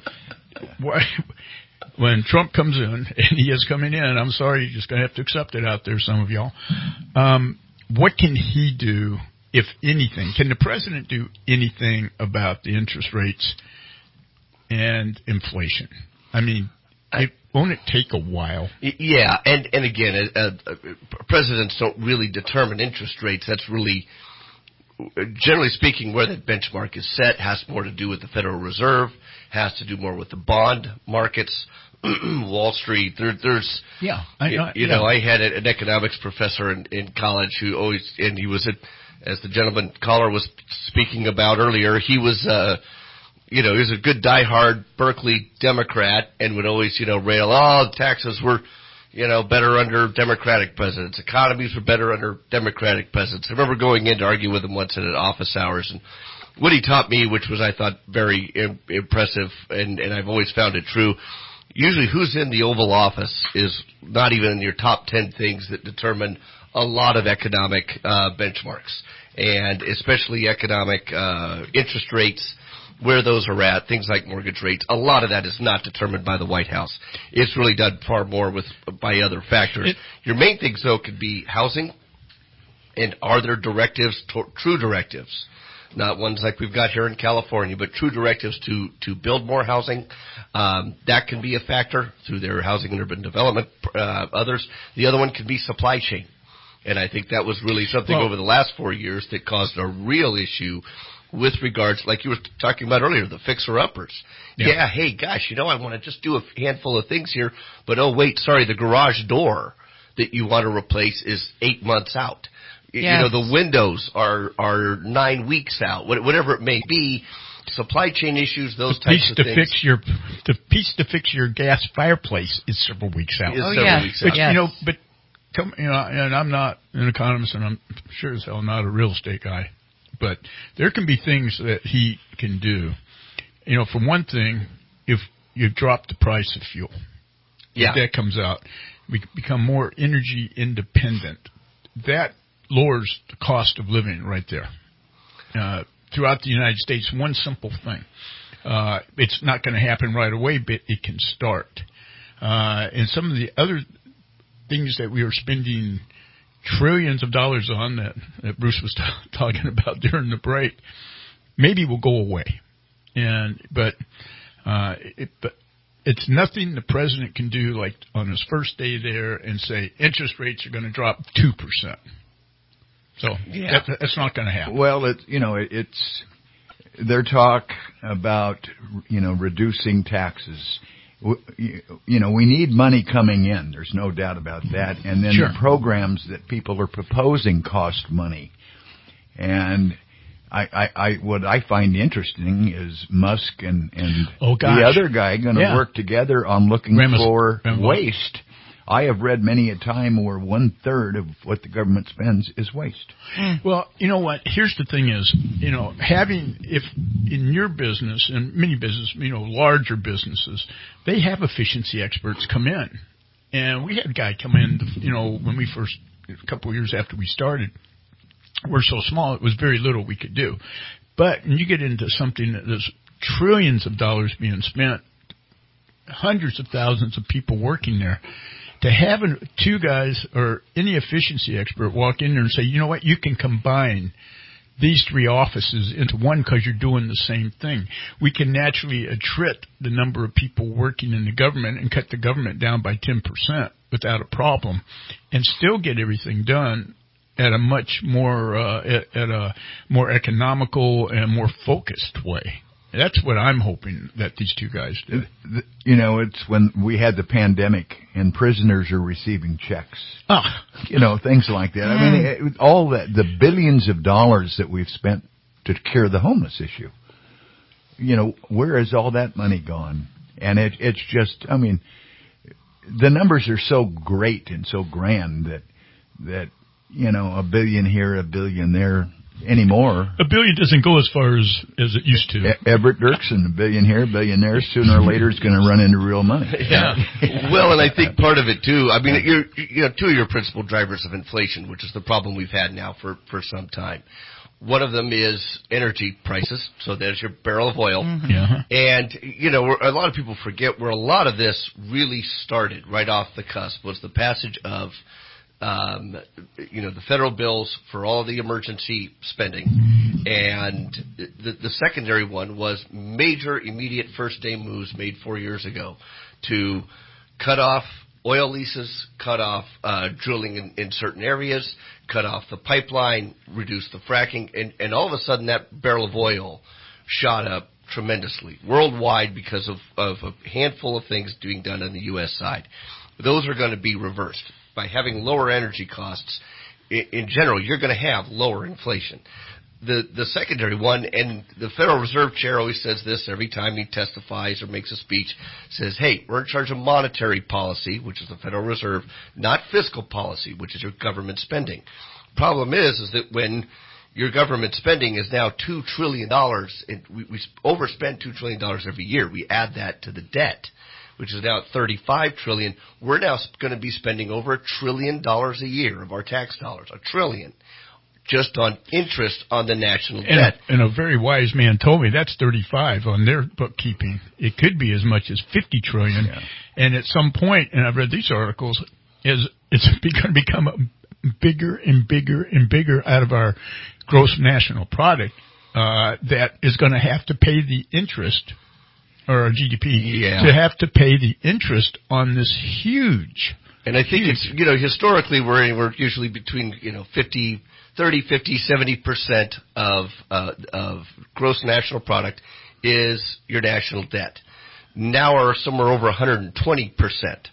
when Trump comes in, and he is coming in, I'm sorry, you're just going to have to accept it out there, some of y'all. Um, what can he do, if anything? Can the president do anything about the interest rates and inflation? I mean, it, won't it take a while? Yeah, and, and again, uh, uh, presidents don't really determine interest rates. That's really, generally speaking, where that benchmark is set has more to do with the Federal Reserve, has to do more with the bond markets, Wall Street. There, there's, yeah, I, you, I, you yeah. know, I had an economics professor in, in college who always, and he was, a, as the gentleman caller was speaking about earlier, he was, uh, you know, he was a good diehard Berkeley Democrat and would always, you know, rail, oh, taxes were, you know, better under Democratic presidents. Economies were better under Democratic presidents. I remember going in to argue with him once at office hours, and what he taught me, which was, I thought, very im- impressive, and, and I've always found it true, usually who's in the Oval Office is not even in your top ten things that determine a lot of economic uh, benchmarks, and especially economic uh, interest rates, where those are at, things like mortgage rates. A lot of that is not determined by the White House. It's really done far more with by other factors. It, Your main things, though, could be housing, and are there directives, to, true directives, not ones like we've got here in California, but true directives to, to build more housing. Um, that can be a factor through their housing and urban development, uh, others. The other one can be supply chain. And I think that was really something well, over the last four years that caused a real issue with regards, like you were talking about earlier, the fixer-uppers. Yeah. yeah, hey, gosh, you know, I want to just do a handful of things here, but oh, wait, sorry, the garage door that you want to replace is eight months out. Yes. You know, the windows are are nine weeks out, whatever it may be. Supply chain issues, those the types of to things. Fix your, the piece to fix your gas fireplace is several weeks out. Is oh, several yeah. weeks but, out. You know, but, come, you know, and I'm not an economist, and I'm sure as hell not a real estate guy, but there can be things that he can do. You know, for one thing, if you drop the price of fuel, yeah. if that comes out, we become more energy independent. That lowers the cost of living right there. Uh, throughout the United States, one simple thing. Uh, it's not going to happen right away, but it can start. Uh, and some of the other things that we are spending trillions of dollars on that, that Bruce was t- talking about during the break, maybe will go away. And, but, uh, it, but it's nothing the president can do like on his first day there and say interest rates are going to drop two percent. So yeah. that, that's not going to happen. Well, it, you know, it, it's their talk about, you know, reducing taxes. You know, we need money coming in. There's no doubt about that. And then sure. the programs that people are proposing cost money. And I, I, I what I find interesting is Musk and, and oh, the other guy going to yeah. work together on looking Ramos, for Ramos. waste. I have read many a time where one third of what the government spends is waste. Well, you know what? Here's the thing is, you know, having, if in your business and many business, you know, larger businesses, they have efficiency experts come in. And we had a guy come in, you know, when we first, a couple of years after we started, we're so small, it was very little we could do. But when you get into something that there's trillions of dollars being spent, hundreds of thousands of people working there, to have an, two guys or any efficiency expert walk in there and say, you know what, you can combine these three offices into one because you're doing the same thing. We can naturally attrit the number of people working in the government and cut the government down by ten percent without a problem and still get everything done at a much more, uh, at, at a more economical and more focused way. That's what I'm hoping that these two guys do. You know, it's when we had the pandemic and prisoners are receiving checks. Oh. You know, things like that. I mean, it, all that, the billions of dollars that we've spent to cure the homeless issue. You know, where has all that money gone? And it, it's just, I mean, the numbers are so great and so grand that, that, you know, a billion here, a billion there, anymore. A billion doesn't go as far as, as it used to. E- Everett Dirksen, a billion here, a billion there, sooner or later is going to run into real money. Yeah. Well, and I think part of it, too, I mean, you're, you know, two of your principal drivers of inflation, which is the problem we've had now for, for some time. One of them is energy prices, so there's your barrel of oil. Mm-hmm. Yeah. And, you know, a lot of people forget where a lot of this really started right off the cusp was the passage of Um, you know, the federal bills for all the emergency spending. And the, the secondary one was major immediate first day moves made four years ago to cut off oil leases, cut off uh, drilling in, in certain areas, cut off the pipeline, reduce the fracking, and, and all of a sudden that barrel of oil shot up tremendously worldwide because of, of a handful of things being done on the U S side. Those are going to be reversed. By having lower energy costs, in general, you're going to have lower inflation. The the secondary one, and the Federal Reserve Chair always says this every time he testifies or makes a speech, says, hey, we're in charge of monetary policy, which is the Federal Reserve, not fiscal policy, which is your government spending. Problem is, is that when your government spending is now two trillion dollars, and we, we overspend two trillion dollars every year, we add that to the debt, which is now at thirty-five trillion dollars, we're now going to be spending over a trillion dollars a year of our tax dollars, a trillion, just on interest on the national and debt. A, and a very wise man told me that's thirty-five on their bookkeeping. It could be as much as fifty trillion dollars. Yeah. And at some point, and I've read these articles, is it's going to become a bigger and bigger and bigger out of our gross national product uh, that is going to have to pay the interest or G D P, yeah. to have to pay the interest on this huge And I think it's, you know, historically we're, we're usually between, you know, fifty, thirty, fifty, seventy percent of, uh, of gross national product is your national debt. Now we're somewhere over one hundred twenty percent.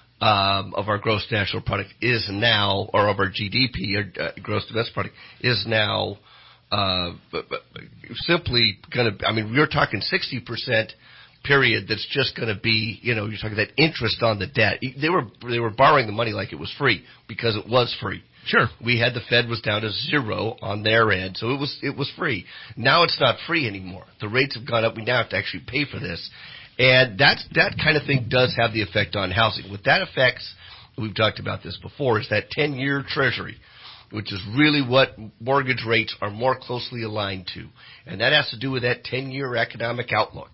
Um, of our gross national product is now, or of our G D P, or uh, gross domestic product, is now uh, b- b- simply going to, I mean, we're talking sixty percent period that's just going to be, you know, you're talking that interest on the debt. They were they were borrowing the money like it was free because it was free. Sure. We had the Fed was down to zero on their end, so it was it was free. Now it's not free anymore. The rates have gone up. We now have to actually pay for this. And that's, that kind of thing does have the effect on housing. What that affects, we've talked about this before, is that ten-year Treasury, which is really what mortgage rates are more closely aligned to. And that has to do with that ten-year economic outlook.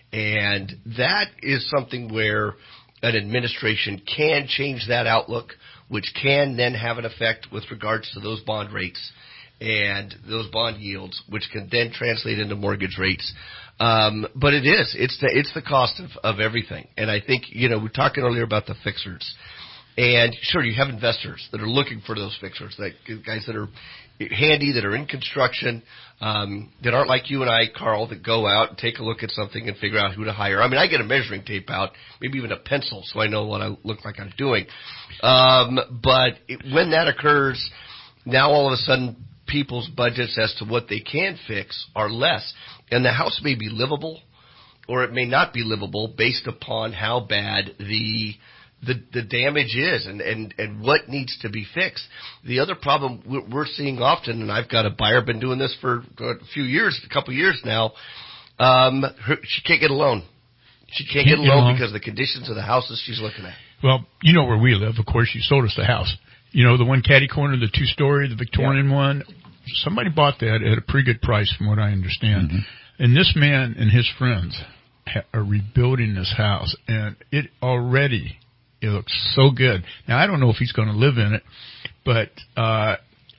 And that is something where an administration can change that outlook, which can then have an effect with regards to those bond rates and those bond yields, which can then translate into mortgage rates. Um, but it is, it's the, it's the cost of, of everything. And I think, you know, we were talking earlier about the fixers. And sure, you have investors that are looking for those fixers, like guys that are handy, that are in construction, um, that aren't like you and I, Carl, that go out and take a look at something and figure out who to hire. I mean, I get a measuring tape out, maybe even a pencil, so I know what I look like I'm doing. Um, but it, when that occurs, now all of a sudden people's budgets as to what they can fix are less. And the house may be livable, or it may not be livable based upon how bad the the, the damage is and, and, and what needs to be fixed. The other problem we're seeing often, and I've got a buyer, been doing this for a few years, a couple of years now, um, her, she can't get a loan. She can't, can't get a loan, loan because of the conditions of the houses she's looking at. Well, you know where we live. Of course, you sold us the house. You know, the one catty corner, the two-story, the Victorian yeah. one. Somebody bought that at a pretty good price from what I understand. Mm-hmm. And this man and his friends ha- are rebuilding this house, and it already it looks so good. Now, I don't know if he's going to live in it, but uh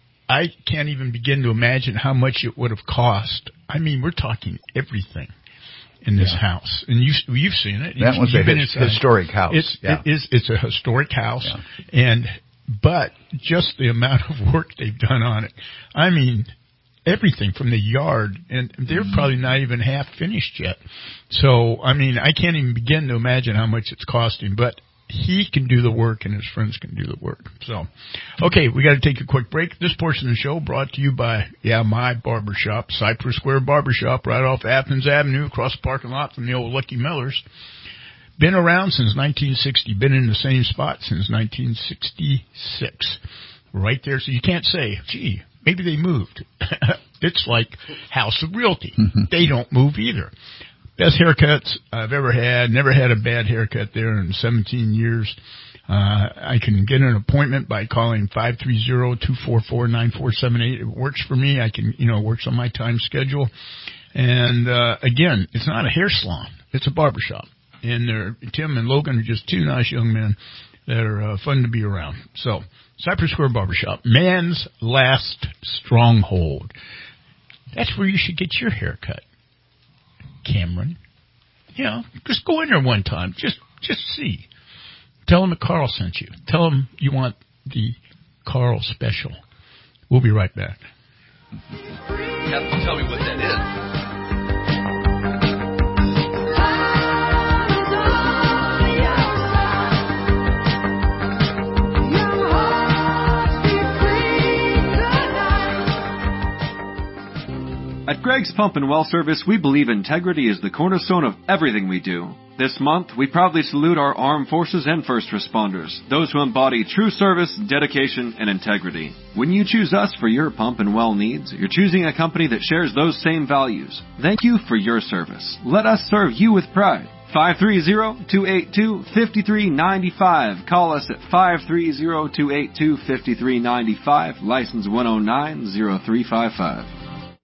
I can't even begin to imagine how much it would have cost. I mean, we're talking everything in this yeah. house. And you, you've seen it. That you've, was you've a his, historic house. It's, yeah. it is, it's a historic house. Yeah. And but just the amount of work they've done on it. I mean, everything from the yard, and they're mm-hmm. probably not even half finished yet. So, I mean, I can't even begin to imagine how much it's costing, but he can do the work and his friends can do the work. So, okay, we got to take a quick break. This portion of the show brought to you by, yeah, my barbershop, Cypress Square Barbershop, right off Athens Avenue, across the parking lot from the old Lucky Millers. Been around since nineteen sixty, been in the same spot since nineteen sixty-six. Right there, so you can't say, gee, maybe they moved. It's like House of Realty. Mm-hmm. They don't move either. Best haircuts I've ever had. Never had a bad haircut there in seventeen years. Uh, I can get an appointment by calling five three zero, two four four, nine four seven eight. It works for me. I can, you know, it works on my time schedule. And, uh, again, it's not a hair salon. It's a barbershop. And they're, Tim and Logan are just two nice young men that are uh, fun to be around. So, Cypress Square Barbershop, man's last stronghold. That's where you should get your hair cut, Cameron. You know, just go in there one time. Just just see. Tell them that Carl sent you. Tell them you want the Carl special. We'll be right back. You have to tell me what that is. At Greg's Pump and Well Service, we believe integrity is the cornerstone of everything we do. This month, we proudly salute our armed forces and first responders, those who embody true service, dedication, and integrity. When you choose us for your pump and well needs, you're choosing a company that shares those same values. Thank you for your service. Let us serve you with pride. five three zero, two eight two, five three nine five. Call us at five three zero, two eight two, five three nine five. License one oh nine, oh three five five.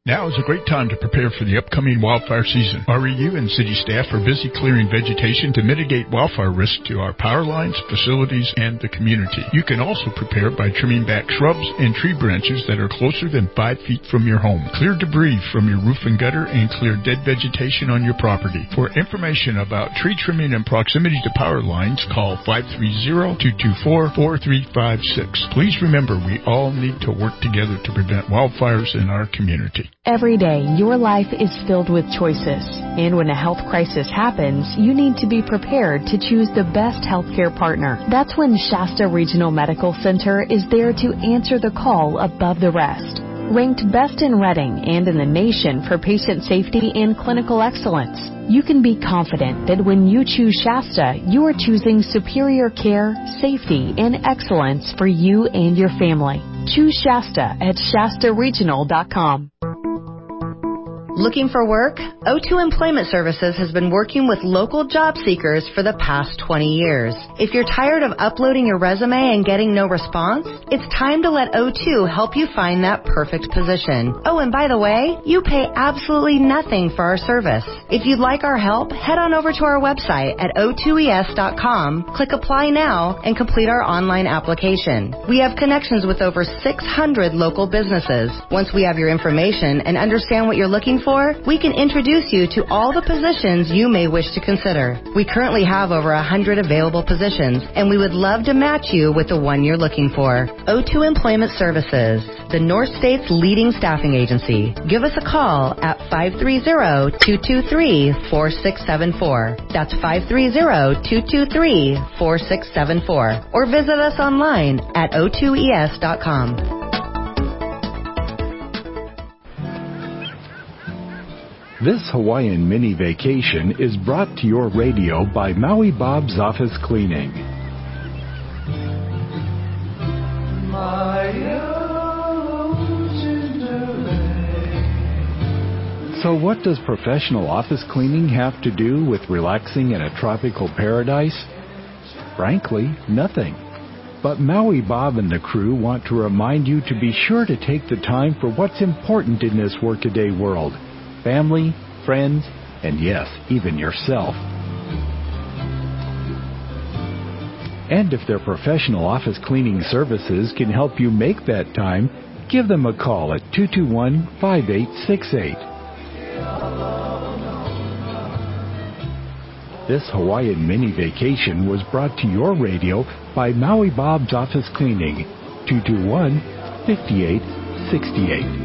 Now is a great time to prepare for the upcoming wildfire season. R E U and city staff are busy clearing vegetation to mitigate wildfire risk to our power lines, facilities, and the community. You can also prepare by trimming back shrubs and tree branches that are closer than five feet from your home. Clear debris from your roof and gutter and clear dead vegetation on your property. For information about tree trimming and proximity to power lines, call five three zero, two two four, four three five six. Please remember, we all need to work together to prevent wildfires in our community. Every day, your life is filled with choices. And when a health crisis happens, you need to be prepared to choose the best healthcare partner. That's when Shasta Regional Medical Center is there to answer the call above the rest. Ranked best in Reading and in the nation for patient safety and clinical excellence, you can be confident that when you choose Shasta, you are choosing superior care, safety, and excellence for you and your family. Choose Shasta at Shasta Regional dot com. Looking for work? O two Employment Services has been working with local job seekers for the past twenty years. If you're tired of uploading your resume and getting no response, it's time to let O two help you find that perfect position. Oh, and by the way, you pay absolutely nothing for our service. If you'd like our help, head on over to our website at O two E S dot com, click Apply Now, and complete our online application. We have connections with over six hundred local businesses. Once we have your information and understand what you're looking for, For, we can introduce you to all the positions you may wish to consider. We currently have over one hundred available positions, and we would love to match you with the one you're looking for. O two Employment Services, the North State's leading staffing agency. Give us a call at five three zero, two two three, four six seven four. That's five three zero, two two three, four six seven four. Or visit us online at O two E S dot com. This Hawaiian mini vacation is brought to your radio by Maui Bob's Office Cleaning. So what does professional office cleaning have to do with relaxing in a tropical paradise? Frankly, nothing. But Maui Bob and the crew want to remind you to be sure to take the time for what's important in this workaday world. Family, friends, and yes, even yourself. And if their professional office cleaning services can help you make that time, give them a call at two two one, five eight six eight. This Hawaiian mini vacation was brought to your radio by Maui Bob's Office Cleaning, two two one, five eight six eight.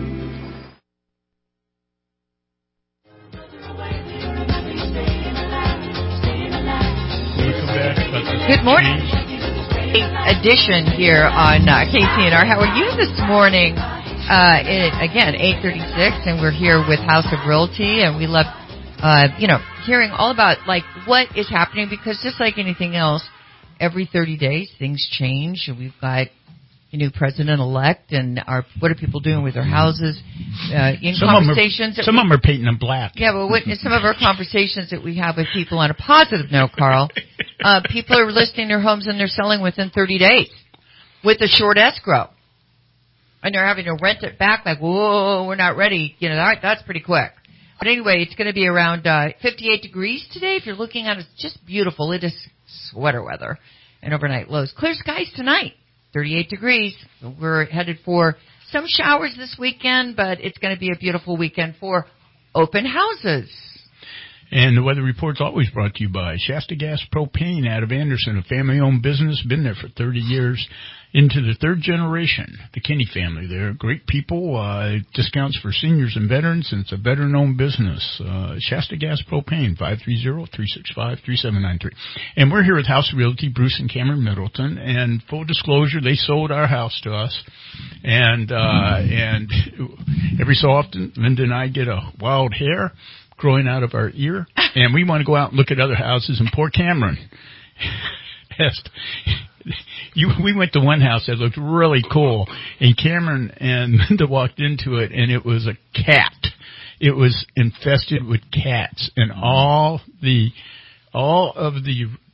Good morning. Edition here on uh, K C N R. How are you this morning? Uh, it, again, eight thirty-six, and we're here with House of Realty, and we love, uh, you know, hearing all about, like, what is happening, because just like anything else, every thirty days, things change, and we've got a new president-elect, and our, what are people doing with their houses? Uh, in some conversations... Of them are, some of them are painting them black. Yeah, but what, some of our conversations that we have with people on a positive note, Carl, uh, people are listing their homes and they're selling within thirty days with a short escrow. And they're having to rent it back like, whoa, we're not ready. You know, that, that's pretty quick. But anyway, it's going to be around uh, fifty-eight degrees today. If you're looking at it, it's just beautiful. It is sweater weather and overnight lows. Clear skies tonight. thirty-eight degrees. We're headed for some showers this weekend, but it's going to be a beautiful weekend for open houses. And the weather report's always brought to you by Shasta Gas Propane out of Anderson, a family-owned business, been there for thirty years, into the third generation. The Kinney family, they're great people, uh, discounts for seniors and veterans, and it's a veteran-owned business. Uh, Shasta Gas Propane, five three zero, three six five, three seven nine three. And we're here with House of Realty, Bruce and Cameron Middleton, and full disclosure, they sold our house to us, and, uh, and every so often, Linda and I get a wild hair growing out of our ear, and we want to go out and look at other houses, and poor Cameron asked, you, we went to one house that looked really cool, and Cameron and Linda walked into it, and it was a cat. It was infested with cats, and all the, all of the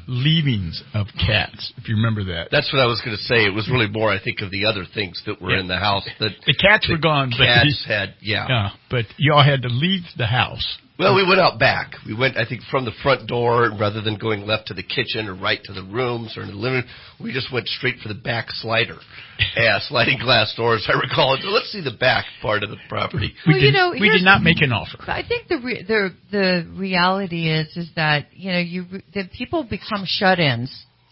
leavings of cats, if you remember that. That's what I was going to say. It was really more, I think, of the other things that were yeah. in the house. That the cats the were gone. Cats but had, yeah. Yeah, but y'all had to leave the house. Well, we went out back. We went, I think, from the front door, rather than going left to the kitchen or right to the rooms or in the living room. We just went straight for the back slider. Yeah, sliding glass doors, I recall. So let's see the back part of the property. Well, we did, you know, we did not make an offer. I think the re- the the reality is is that you know you that people become shut-ins.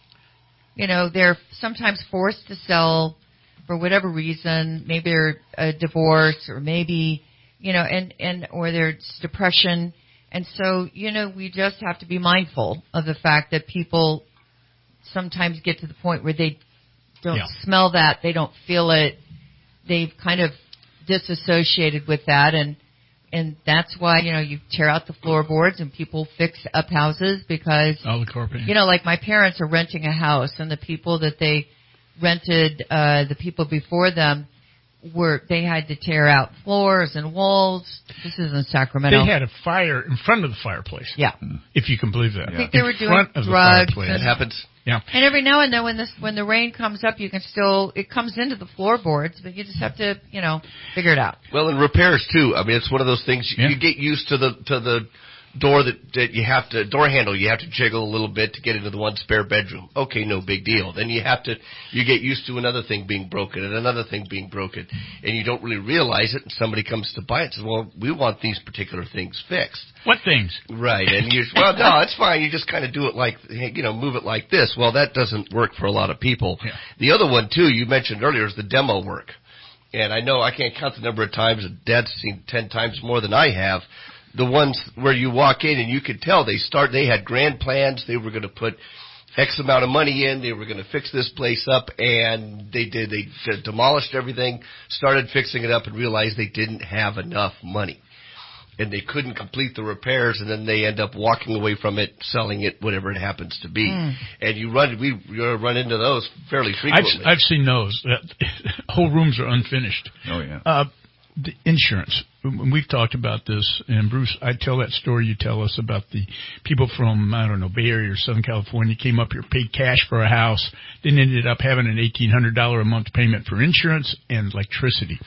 You know, they're sometimes forced to sell for whatever reason. Maybe they're a divorce, or maybe you know, and and or there's depression, and so you know we just have to be mindful of the fact that people sometimes get to the point where they don't yeah. smell that, they don't feel it, they've kind of disassociated with that, and and that's why you know you tear out the floorboards and people fix up houses because all the carpeting. You know, like my parents are renting a house, and the people that they rented, uh, the people before them were they had to tear out floors and walls. This is in Sacramento. They had a fire in front of the fireplace. Yeah, if you can believe that. I think in they were doing front of drugs. The fireplace. That happens. Yeah. And every now and then, when this when the rain comes up, you can still it comes into the floorboards, but you just have to you know figure it out. Well, and repairs too. I mean, it's one of those things yeah. you get used to the to the door that, that you have to door handle. You have to jiggle a little bit to get into the one spare bedroom. Okay, no big deal. Then you have to you get used to another thing being broken and another thing being broken, and you don't really realize it. And somebody comes to buy it and says, "Well, we want these particular things fixed." What things? Right, and you well, no, it's fine. You just kind of do it like you know, move it like this. Well, that doesn't work for a lot of people. Yeah. The other one too, you mentioned earlier, is the demo work. And I know I can't count the number of times, and Dad's seen ten times more than I have. The ones where you walk in and you could tell they start. They had grand plans. They were going to put X amount of money in. They were going to fix this place up, and they did. They demolished everything, started fixing it up, and realized they didn't have enough money, and they couldn't complete the repairs. And then they end up walking away from it, selling it, whatever it happens to be. Mm. And you run, we run into those fairly frequently. I've, I've seen those. Whole rooms are unfinished. Oh yeah. Uh, The insurance. We've talked about this, and Bruce, I tell that story you tell us about the people from, I don't know, Bay Area or Southern California came up here, paid cash for a house, then ended up having an eighteen hundred dollars a month payment for insurance and electricity.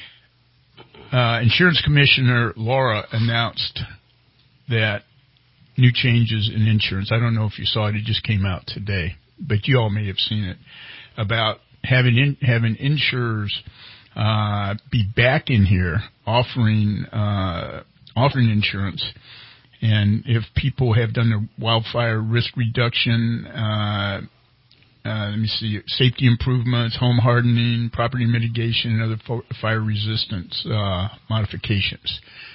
Uh, Insurance Commissioner Laura announced that new changes in insurance. I don't know if you saw it. It just came out today, but you all may have seen it, about having in, having insurers Uh, be back in here offering uh, offering insurance, and if people have done their wildfire risk reduction, uh, uh, let me see, safety improvements, home hardening, property mitigation, and other fo- fire resistance uh, modifications,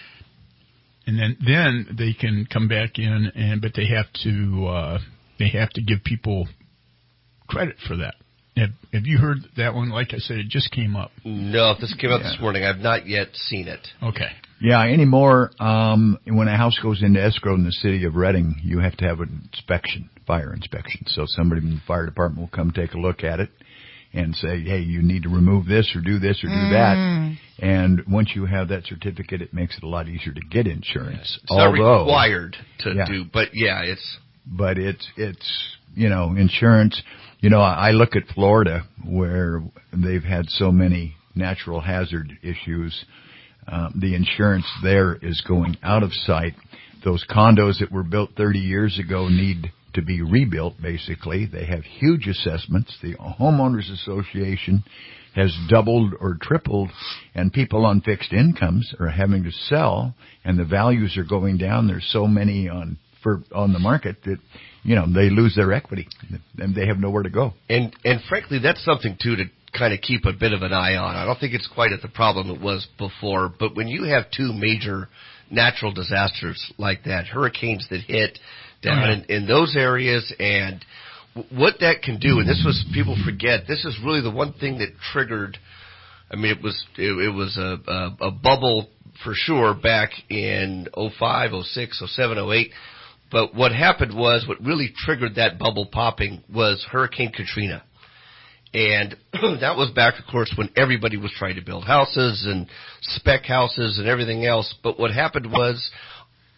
and then then they can come back in, and but they have to uh, they have to give people credit for that. Have, have you heard that one? Like I said, it just came up. No, this came up yeah. this morning. I've not yet seen it. Okay. Yeah, anymore, um, when a house goes into escrow in the city of Reading, you have to have an inspection, fire inspection. So somebody from the fire department will come take a look at it and say, hey, you need to remove this or do this or do mm. that. And once you have that certificate, it makes it a lot easier to get insurance. It's Although, not required to yeah. do, but yeah, it's... But it's, it's, you know, insurance. You know, I look at Florida where they've had so many natural hazard issues. Um, the insurance there is going out of sight. Those condos that were built thirty years ago need to be rebuilt, basically. They have huge assessments. The Homeowners Association has doubled or tripled, and people on fixed incomes are having to sell, and the values are going down. There's so many on for on the market that, you know, they lose their equity, and they have nowhere to go. And and frankly, that's something, too, to kind of keep a bit of an eye on. I don't think it's quite at the problem it was before, but when you have two major natural disasters like that, hurricanes that hit down oh, yeah. in, in those areas, and what that can do, and this was, people forget, this is really the one thing that triggered, I mean, it was it, it was a, a, a bubble for sure back in oh five, oh six, oh seven, oh eight. But what happened was, what really triggered that bubble popping was Hurricane Katrina. And that was back, of course, when everybody was trying to build houses and spec houses and everything else. But what happened was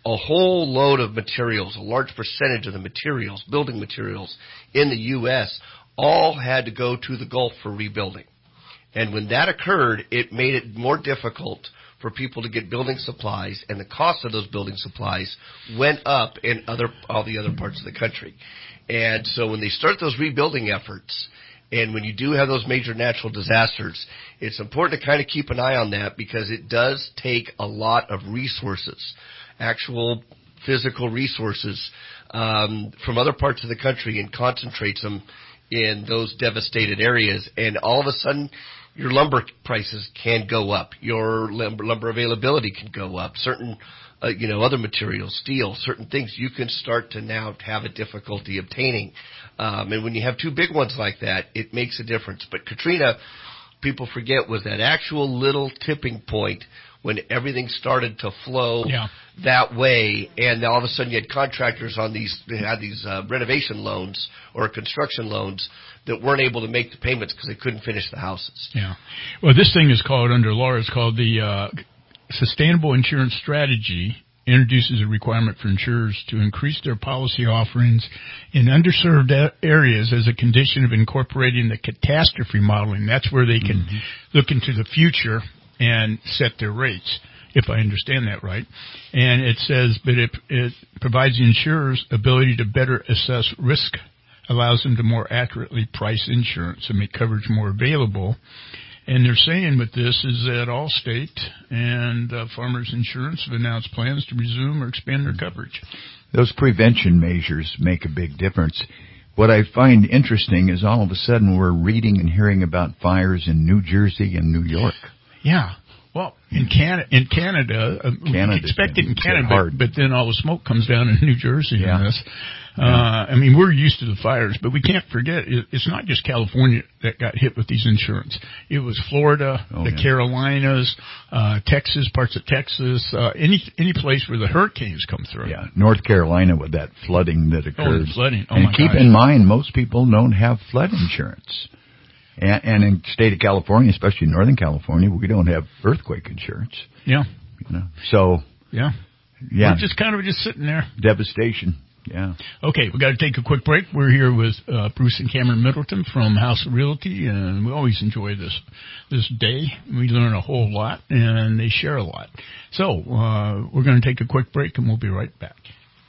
a whole load of materials, a large percentage of the materials, building materials in the U S, all had to go to the Gulf for rebuilding. And when that occurred, it made it more difficult for people to get building supplies, and the cost of those building supplies went up in other all the other parts of the country. And so when they start those rebuilding efforts, and when you do have those major natural disasters, it's important to kind of keep an eye on that, because it does take a lot of resources, actual physical resources um, from other parts of the country, and concentrates them in those devastated areas. And all of a sudden, your lumber prices can go up. Your lumber, lumber availability can go up. Certain, uh, you know, other materials, steel, certain things you can start to now have a difficulty obtaining. Um, and when you have two big ones like that, it makes a difference. But Katrina, people forget, was that actual little tipping point when everything started to flow yeah. that way, and all of a sudden you had contractors on these, they had these uh, renovation loans or construction loans that weren't able to make the payments because they couldn't finish the houses. Yeah. Well, this thing is called, under law, it's called the uh, Sustainable Insurance Strategy. Introduces a requirement for insurers to increase their policy offerings in underserved areas as a condition of incorporating the catastrophe modeling. That's where they can mm-hmm. look into the future and set their rates, if I understand that right. And it says, but it, it provides the insurers ability to better assess risk, allows them to more accurately price insurance and make coverage more available. And they're saying with this is that Allstate and uh, Farmers Insurance have announced plans to resume or expand their coverage. Those prevention measures make a big difference. What I find interesting is all of a sudden we're reading and hearing about fires in New Jersey and New York. Yeah. Well, in Canada, in Canada, uh, we expect it in Canada, but, but then all the smoke comes down in New Jersey. Yeah. On this. Uh, I mean, we're used to the fires, but we can't forget it, it's not just California that got hit with these insurance. It was Florida, oh, the yeah. Carolinas, uh, Texas, parts of Texas, uh, any any place where the hurricanes come through. Yeah, North Carolina with that flooding that occurred. Oh, the flooding. Oh, and my keep gosh. in mind, most people don't have flood insurance. And, and in the state of California, especially Northern California, we don't have earthquake insurance. Yeah. You know, so. Yeah. Yeah. We're just kind of just sitting there. Devastation. Yeah. Okay, we got to take a quick break. We're here with uh, Bruce and Cameron Middleton from House of Realty, and we always enjoy this this day. We learn a whole lot, and they share a lot. So uh, we're going to take a quick break, and we'll be right back.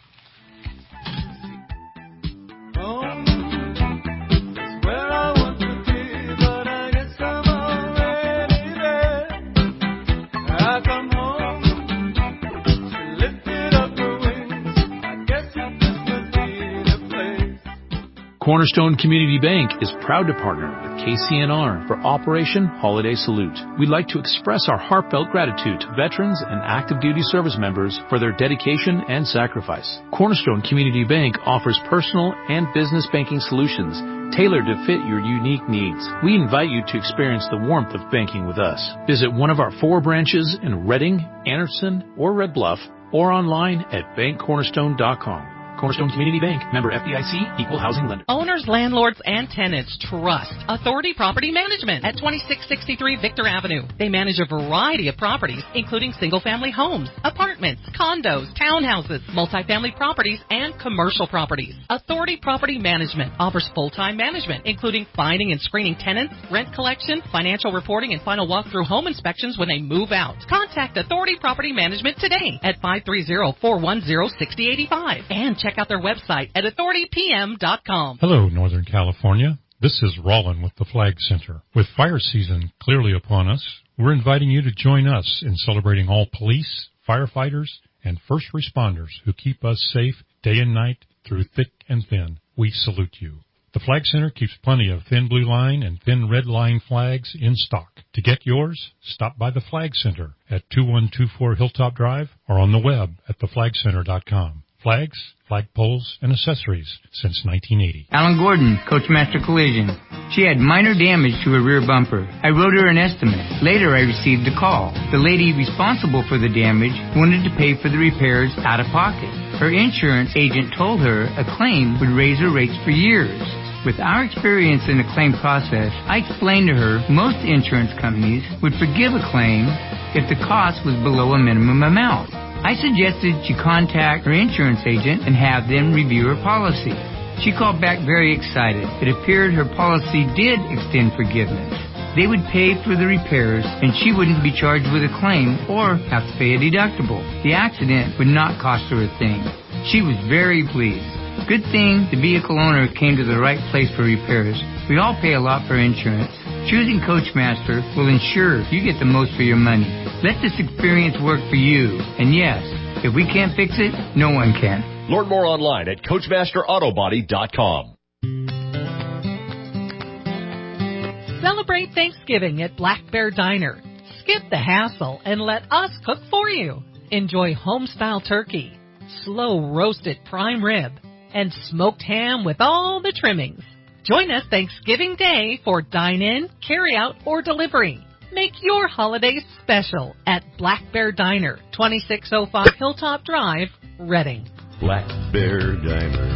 Cornerstone Community Bank is proud to partner with K C N R for Operation Holiday Salute. We'd like to express our heartfelt gratitude to veterans and active duty service members for their dedication and sacrifice. Cornerstone Community Bank offers personal and business banking solutions tailored to fit your unique needs. We invite you to experience the warmth of banking with us. Visit one of our four branches in Reading, Anderson, or Red Bluff, or online at bank cornerstone dot com. Cornerstone Community Bank, member F D I C, equal housing lender. Owners, landlords, and tenants trust Authority Property Management at twenty-six sixty-three Victor Avenue. They manage a variety of properties, including single-family homes, apartments, condos, townhouses, multifamily properties, and commercial properties. Authority Property Management offers full-time management, including finding and screening tenants, rent collection, financial reporting, and final walkthrough home inspections when they move out. Contact Authority Property Management today at five three zero, four one zero, six zero eight five and check out their website at authority p m dot com. Hello, Northern California. This is Rollin with the Flag Center. With fire season clearly upon us, we're inviting you to join us in celebrating all police, firefighters, and first responders who keep us safe day and night through thick and thin. We salute you. The Flag Center keeps plenty of thin blue line and thin red line flags in stock. To get yours, stop by the Flag Center at two one two four Hilltop Drive or on the web at the flag center dot com. Flags, flagpoles, and accessories since nineteen eighty. Alan Gordon, Coachmaster Collision. She had minor damage to her rear bumper. I wrote her an estimate. Later, I received a call. The lady responsible for the damage wanted to pay for the repairs out of pocket. Her insurance agent told her a claim would raise her rates for years. With our experience in the claim process, I explained to her most insurance companies would forgive a claim if the cost was below a minimum amount. I suggested she contact her insurance agent and have them review her policy. She called back very excited. It appeared her policy did extend forgiveness. They would pay for the repairs, and she wouldn't be charged with a claim or have to pay a deductible. The accident would not cost her a thing. She was very pleased. Good thing the vehicle owner came to the right place for repairs. We all pay a lot for insurance. Choosing Coachmaster will ensure you get the most for your money. Let this experience work for you. And yes, if we can't fix it, no one can. Learn more online at Coachmaster Auto Body dot com. Celebrate Thanksgiving at Black Bear Diner. Skip the hassle and let us cook for you. Enjoy home-style turkey, slow-roasted prime rib, and smoked ham with all the trimmings. Join us Thanksgiving Day for dine-in, carry-out, or delivery. Make your holidays special at Black Bear Diner, twenty-six oh five Hilltop Drive, Reading. Black Bear Diner.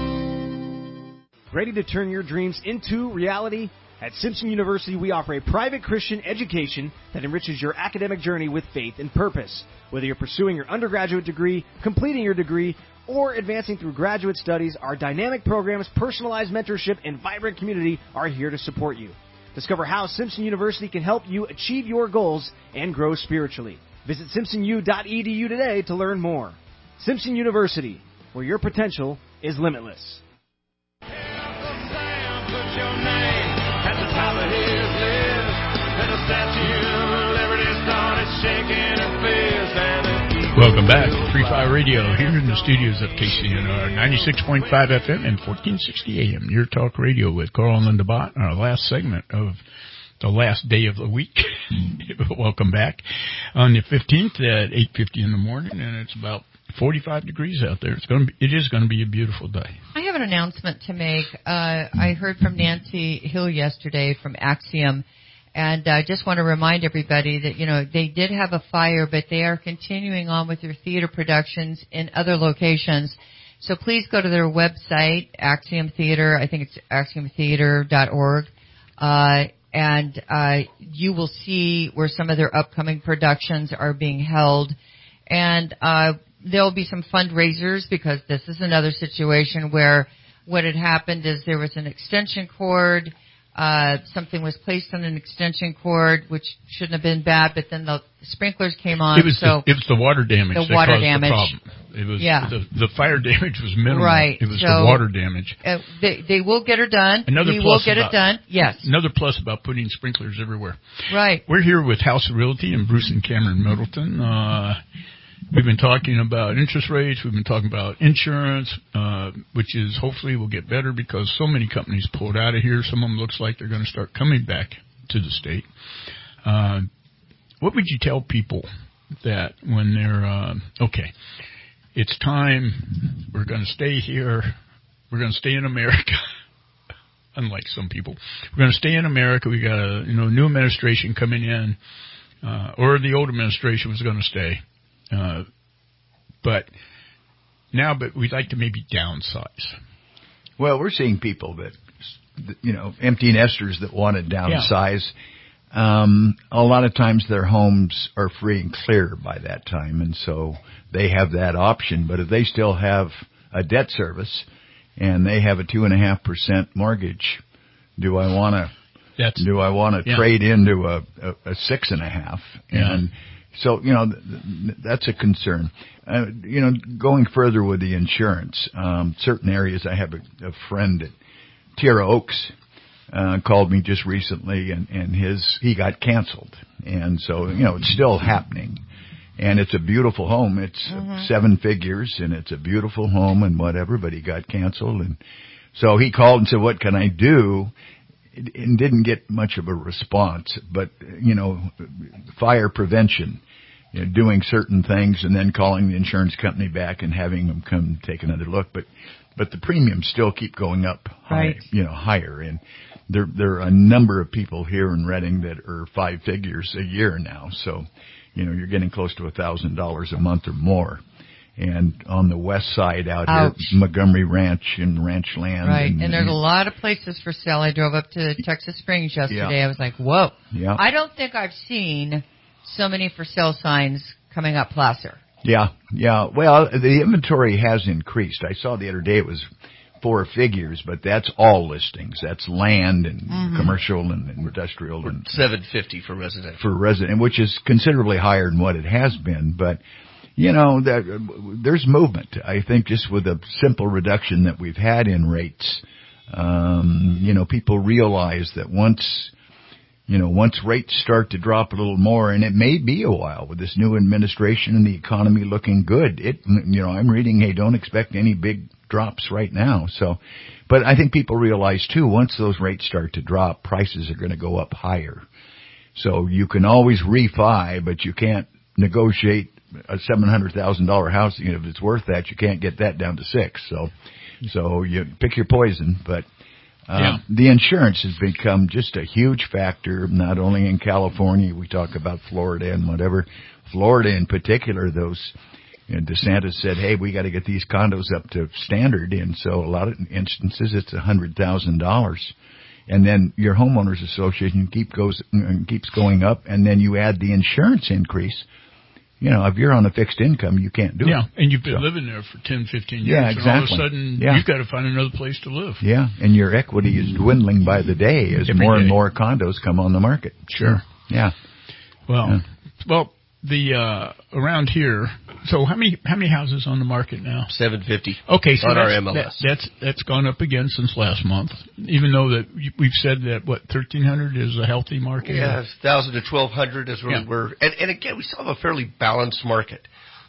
Ready to turn your dreams into reality? At Simpson University, we offer a private Christian education that enriches your academic journey with faith and purpose. Whether you're pursuing your undergraduate degree, completing your degree, or advancing through graduate studies, our dynamic programs, personalized mentorship, and vibrant community are here to support you. Discover how Simpson University can help you achieve your goals and grow spiritually. Visit simpson u dot e d u today to learn more. Simpson University, where your potential is limitless. Welcome back to three five Radio here in the studios of K C N R ninety-six point five F M and fourteen sixty A M. Your talk radio with Carl and Linda Bott, our last segment of the last day of the week. Welcome back on the fifteenth at eight fifty in the morning, and it's about forty-five degrees out there. It's going to be, it is going to be a beautiful day. I have an announcement to make. Uh, I heard from Nancy Hill yesterday from Axiom. And I just want to remind everybody that, you know, they did have a fire, but they are continuing on with their theater productions in other locations. So please go to their website, Axiom Theater. I think it's axiom theater dot org. Uh, and uh, you will see where some of their upcoming productions are being held. And uh, there will be some fundraisers, because this is another situation where what had happened is there was an extension cord. Uh, something was placed on an extension cord, which shouldn't have been bad, but then the sprinklers came on. It was, so the, it was the water damage the that water caused damage. the problem. It was, yeah. the, the fire damage was minimal. Right. It was so, the water damage. Uh, they, they will get her done. Another we plus will get about, it done. Yes. Another plus about putting sprinklers everywhere. Right. We're here with House of Realty and Bruce and Cameron Middleton. Uh, We've been talking about interest rates. We've been talking about insurance, uh, which is hopefully will get better because so many companies pulled out of here. Some of them looks like they're going to start coming back to the state. Uh, what would you tell people that when they're, uh, okay, it's time, we're going to stay here, we're going to stay in America, unlike some people. We're going to stay in America. We got a you know new administration coming in, uh, or the old administration was going to stay. Uh, but now, but we'd like to maybe downsize. Well, we're seeing people that, you know, empty nesters that want to downsize. Yeah. Um, a lot of times their homes are free and clear by that time, and so they have that option. But if they still have a debt service and they have a two and a half percent mortgage, do I want to? Do I want to yeah. trade into a, a, a six and a half? Yeah. And so, you know, th- that's a concern. Uh, you know, going further with the insurance, um, certain areas, I have a, a friend at Tierra Oaks, uh, called me just recently, and, and his, he got canceled. And so, you know, it's still happening. And it's a beautiful home. It's mm-hmm. seven figures, and it's a beautiful home and whatever, but he got canceled. And so he called and said, what can I do? And didn't get much of a response, but, you know, fire prevention, you know, doing certain things and then calling the insurance company back and having them come take another look. But, but the premiums still keep going up high, right. you know, higher. And there, there are a number of people here in Reading that are five figures a year now. So, you know, you're getting close to a thousand dollars a month or more. And on the west side out Ouch. here, Montgomery Ranch and Ranch Land. Right, and, and there's a lot of places for sale. I drove up to Texas Springs yesterday. Yeah. I was like, whoa. Yeah. I don't think I've seen so many for sale signs coming up Placer. Yeah, yeah. Well, the inventory has increased. I saw the other day it was four figures, but that's all listings. That's land and mm-hmm. commercial and, and industrial and seven fifty for residential. For resident, which is considerably higher than what it has been, but. You know, that, there's movement. I think just with a simple reduction that we've had in rates, um, you know, people realize that once, you know, once rates start to drop a little more, and it may be a while with this new administration and the economy looking good, it, you know, I'm reading, hey, don't expect any big drops right now. So, but I think people realize too, once those rates start to drop, prices are going to go up higher. So you can always refi, but you can't negotiate a seven hundred thousand dollar house. You know, if it's worth that, you can't get that down to six. So, so you pick your poison. But uh, yeah. the insurance has become just a huge factor, not only in California. We talk about Florida and whatever. Florida in particular, those you know, DeSantis said, "Hey, we got to get these condos up to standard." And so, a lot of instances, it's a hundred thousand dollars. And then your homeowners association keep goes keeps going up, and then you add the insurance increase. You know, if you're on a fixed income, you can't do yeah, it. Yeah, and you've been so. living there for ten, fifteen years. Yeah, exactly. And all of a sudden, yeah. you've got to find another place to live. Yeah, and your equity is dwindling by the day as Every more day. and more condos come on the market. Sure. Yeah. Well, yeah. well, the uh around here. So how many how many houses on the market now? seven fifty. Okay, so on that's, our M L S. That, that's that's gone up again since last month. Even though that we've said that what thirteen hundred is a healthy market. Yeah, thousand to twelve hundred is really yeah. where. And, and again, we still have a fairly balanced market.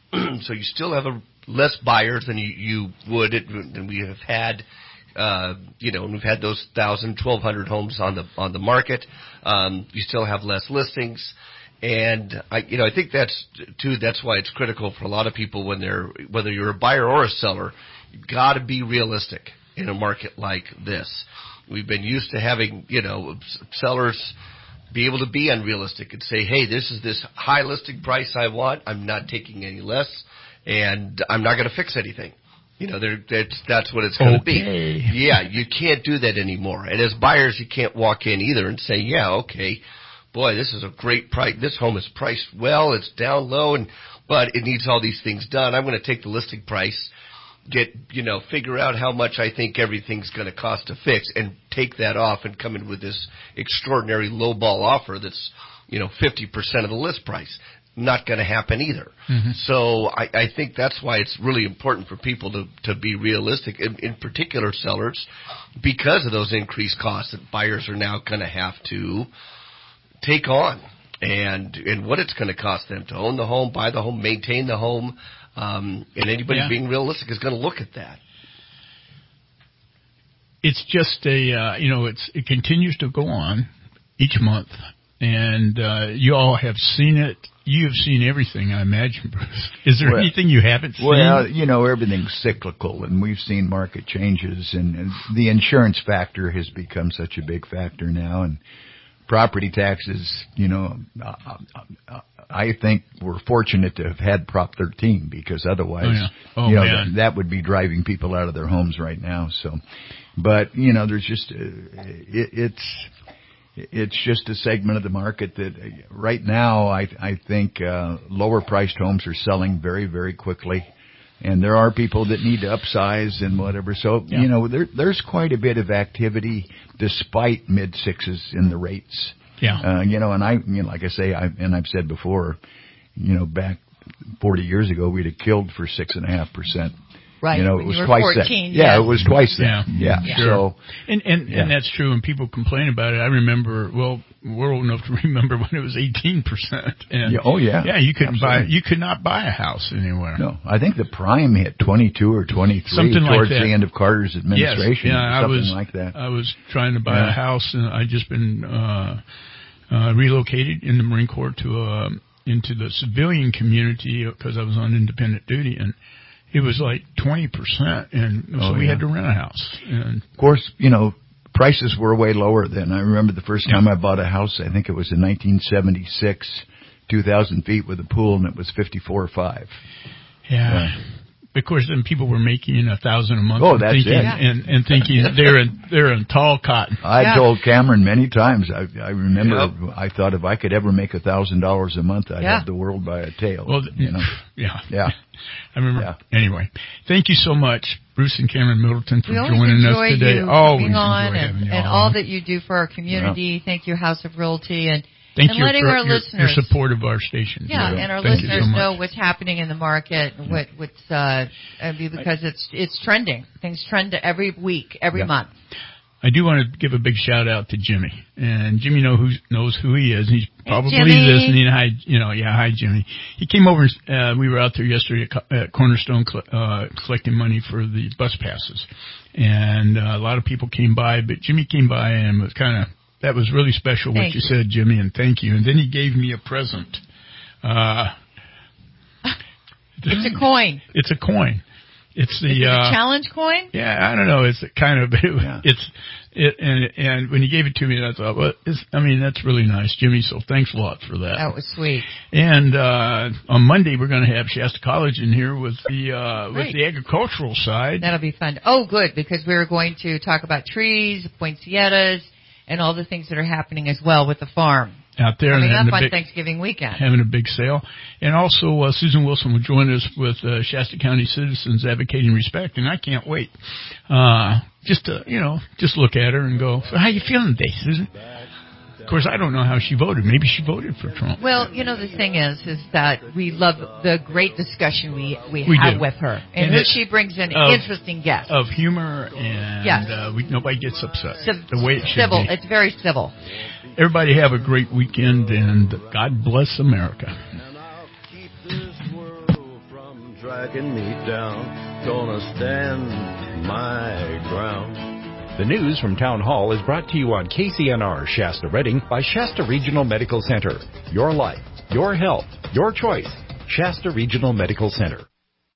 So you still have a, less buyers than you, you would than we have had. Uh, you know, and we've had those thousand, twelve hundred homes on the on the market. Um, you still have less listings. And I, you know, I think that's too. That's why it's critical for a lot of people when they're whether you're a buyer or a seller, you've got to be realistic in a market like this. We've been used to having, you know, sellers be able to be unrealistic and say, hey, this is this high listing price I want. I'm not taking any less, and I'm not going to fix anything. You know, that's that's what it's going to okay. be. Yeah, you can't do that anymore. And as buyers, you can't walk in either and say, yeah, okay. Boy, this is a great price. This home is priced well. It's down low, and but it needs all these things done. I'm going to take the listing price, get you know, figure out how much I think everything's going to cost to fix, and take that off and come in with this extraordinary lowball offer that's you know fifty percent of the list price. Not going to happen either. Mm-hmm. So I, I think that's why it's really important for people to to be realistic, in, in particular sellers, because of those increased costs that buyers are now going to have to take on, and and what it's going to cost them to own the home, buy the home, maintain the home, um, and anybody yeah. being realistic is going to look at that. It's just a uh, you know it's it continues to go on each month, and uh, you all have seen it. You have seen everything, I imagine, Bruce. Is there well, anything you haven't seen? Well, you know, everything's cyclical, and we've seen market changes, and, and the insurance factor has become such a big factor now, and property taxes, you know, uh, uh, I think we're fortunate to have had Prop thirteen, because otherwise, oh, yeah. oh, you know, man. that, that would be driving people out of their homes right now. So, but you know, there's just uh, it, it's it's just a segment of the market that uh, right now I I think uh, lower priced homes are selling very very quickly. And there are people that need to upsize and whatever. So, yeah. you know, there, there's quite a bit of activity despite mid sixes in the rates. Yeah. Uh, you know, and I, you know, like I say, I, and I've said before, you know, back forty years ago, we'd have killed for six and a half percent. Right. You know, when it was you were twice fourteen, that. Yeah, yeah, it was twice yeah. that. Yeah. yeah. Sure. So, and, and, yeah. and that's true. And people complain about it. I remember, well, we're old enough to remember when it was eighteen percent. And yeah, oh, yeah. Yeah, you couldn't Absolutely. buy, you could not buy a house anywhere. No, I think the prime hit twenty-two or twenty-three something towards like that. the end of Carter's administration. Yes, yeah, something I was, like that. I was trying to buy yeah. a house, and I'd just been uh, uh, relocated in the Marine Corps to uh, into the civilian community because I was on independent duty, and it was like twenty percent, and so oh, we yeah. had to rent a house. And of course, you know, prices were way lower then. I remember the first time yeah. I bought a house, I think it was in nineteen seventy-six, two thousand feet with a pool, and it was fifty-four or five. Yeah. yeah. of course, then people were making a thousand a month. Oh, and that's thinking, it. And, and thinking they're in they're in tall cotton. I yeah. told Cameron many times. I, I remember Yep. I thought if I could ever make a thousand dollars a month, I'd Yeah. have the world by a tail. Well, you know. Yeah. Yeah. I remember. Anyway, thank you so much, Bruce and Cameron Middleton, for We always joining us enjoy today. you Always coming on enjoy and, having you and on. all that you do for our community. Thank you, House of Realty, and, Thank and you letting for our your, listeners your support of our station. Yeah, too. and our Thank you listeners so much. know what's happening in the market, and what what's uh, I mean, because it's it's trending. Things trend every week, every Yeah. month. I do want to give a big shout out to Jimmy, and Jimmy know who knows who he is. He's probably Jimmy. listening. Hi, you know, yeah, hi Jimmy. He came over. Uh, we were out there yesterday at, Co- at Cornerstone uh, collecting money for the bus passes, and uh, a lot of people came by, but Jimmy came by and was kind of that was really special what Thank you you. said, Jimmy, and thank you. And then he gave me a present. Uh, It's a coin. It's a coin. It's the Is it a uh, challenge coin? Yeah, I don't know. It's kind of it's it and and when he gave it to me, I thought, well, it's, I mean, that's really nice, Jimmy. So thanks a lot for that. That was sweet. And uh on Monday we're going to have Shasta College in here with the uh Great. with the agricultural side. That'll be fun. Oh, good, because we're going to talk about trees, poinsettias, and all the things that are happening as well with the farm. Out there Coming and having up a on big, Thanksgiving weekend. having a big sale. And also uh, Susan Wilson will join us with uh, Shasta County Citizens Advocating Respect, and I can't wait. Uh, just to, you know, just look at her and go, so how you feeling today, Susan? Of course, I don't know how she voted. Maybe she voted for Trump. Well, you know, the thing is, is that we love the great discussion we we, We have do. with her, and, And who it- she brings in of- interesting guests. Of humor, and Yes. uh, we, nobody gets upset. Civ- the way it should civil. be. It's very civil. Everybody have a great weekend, and God bless America. Dragging me down, gonna stand my ground. The news from Town Hall is brought to you on K C N R Shasta Redding by Shasta Regional Medical Center. Your life, your health, your choice. Shasta Regional Medical Center.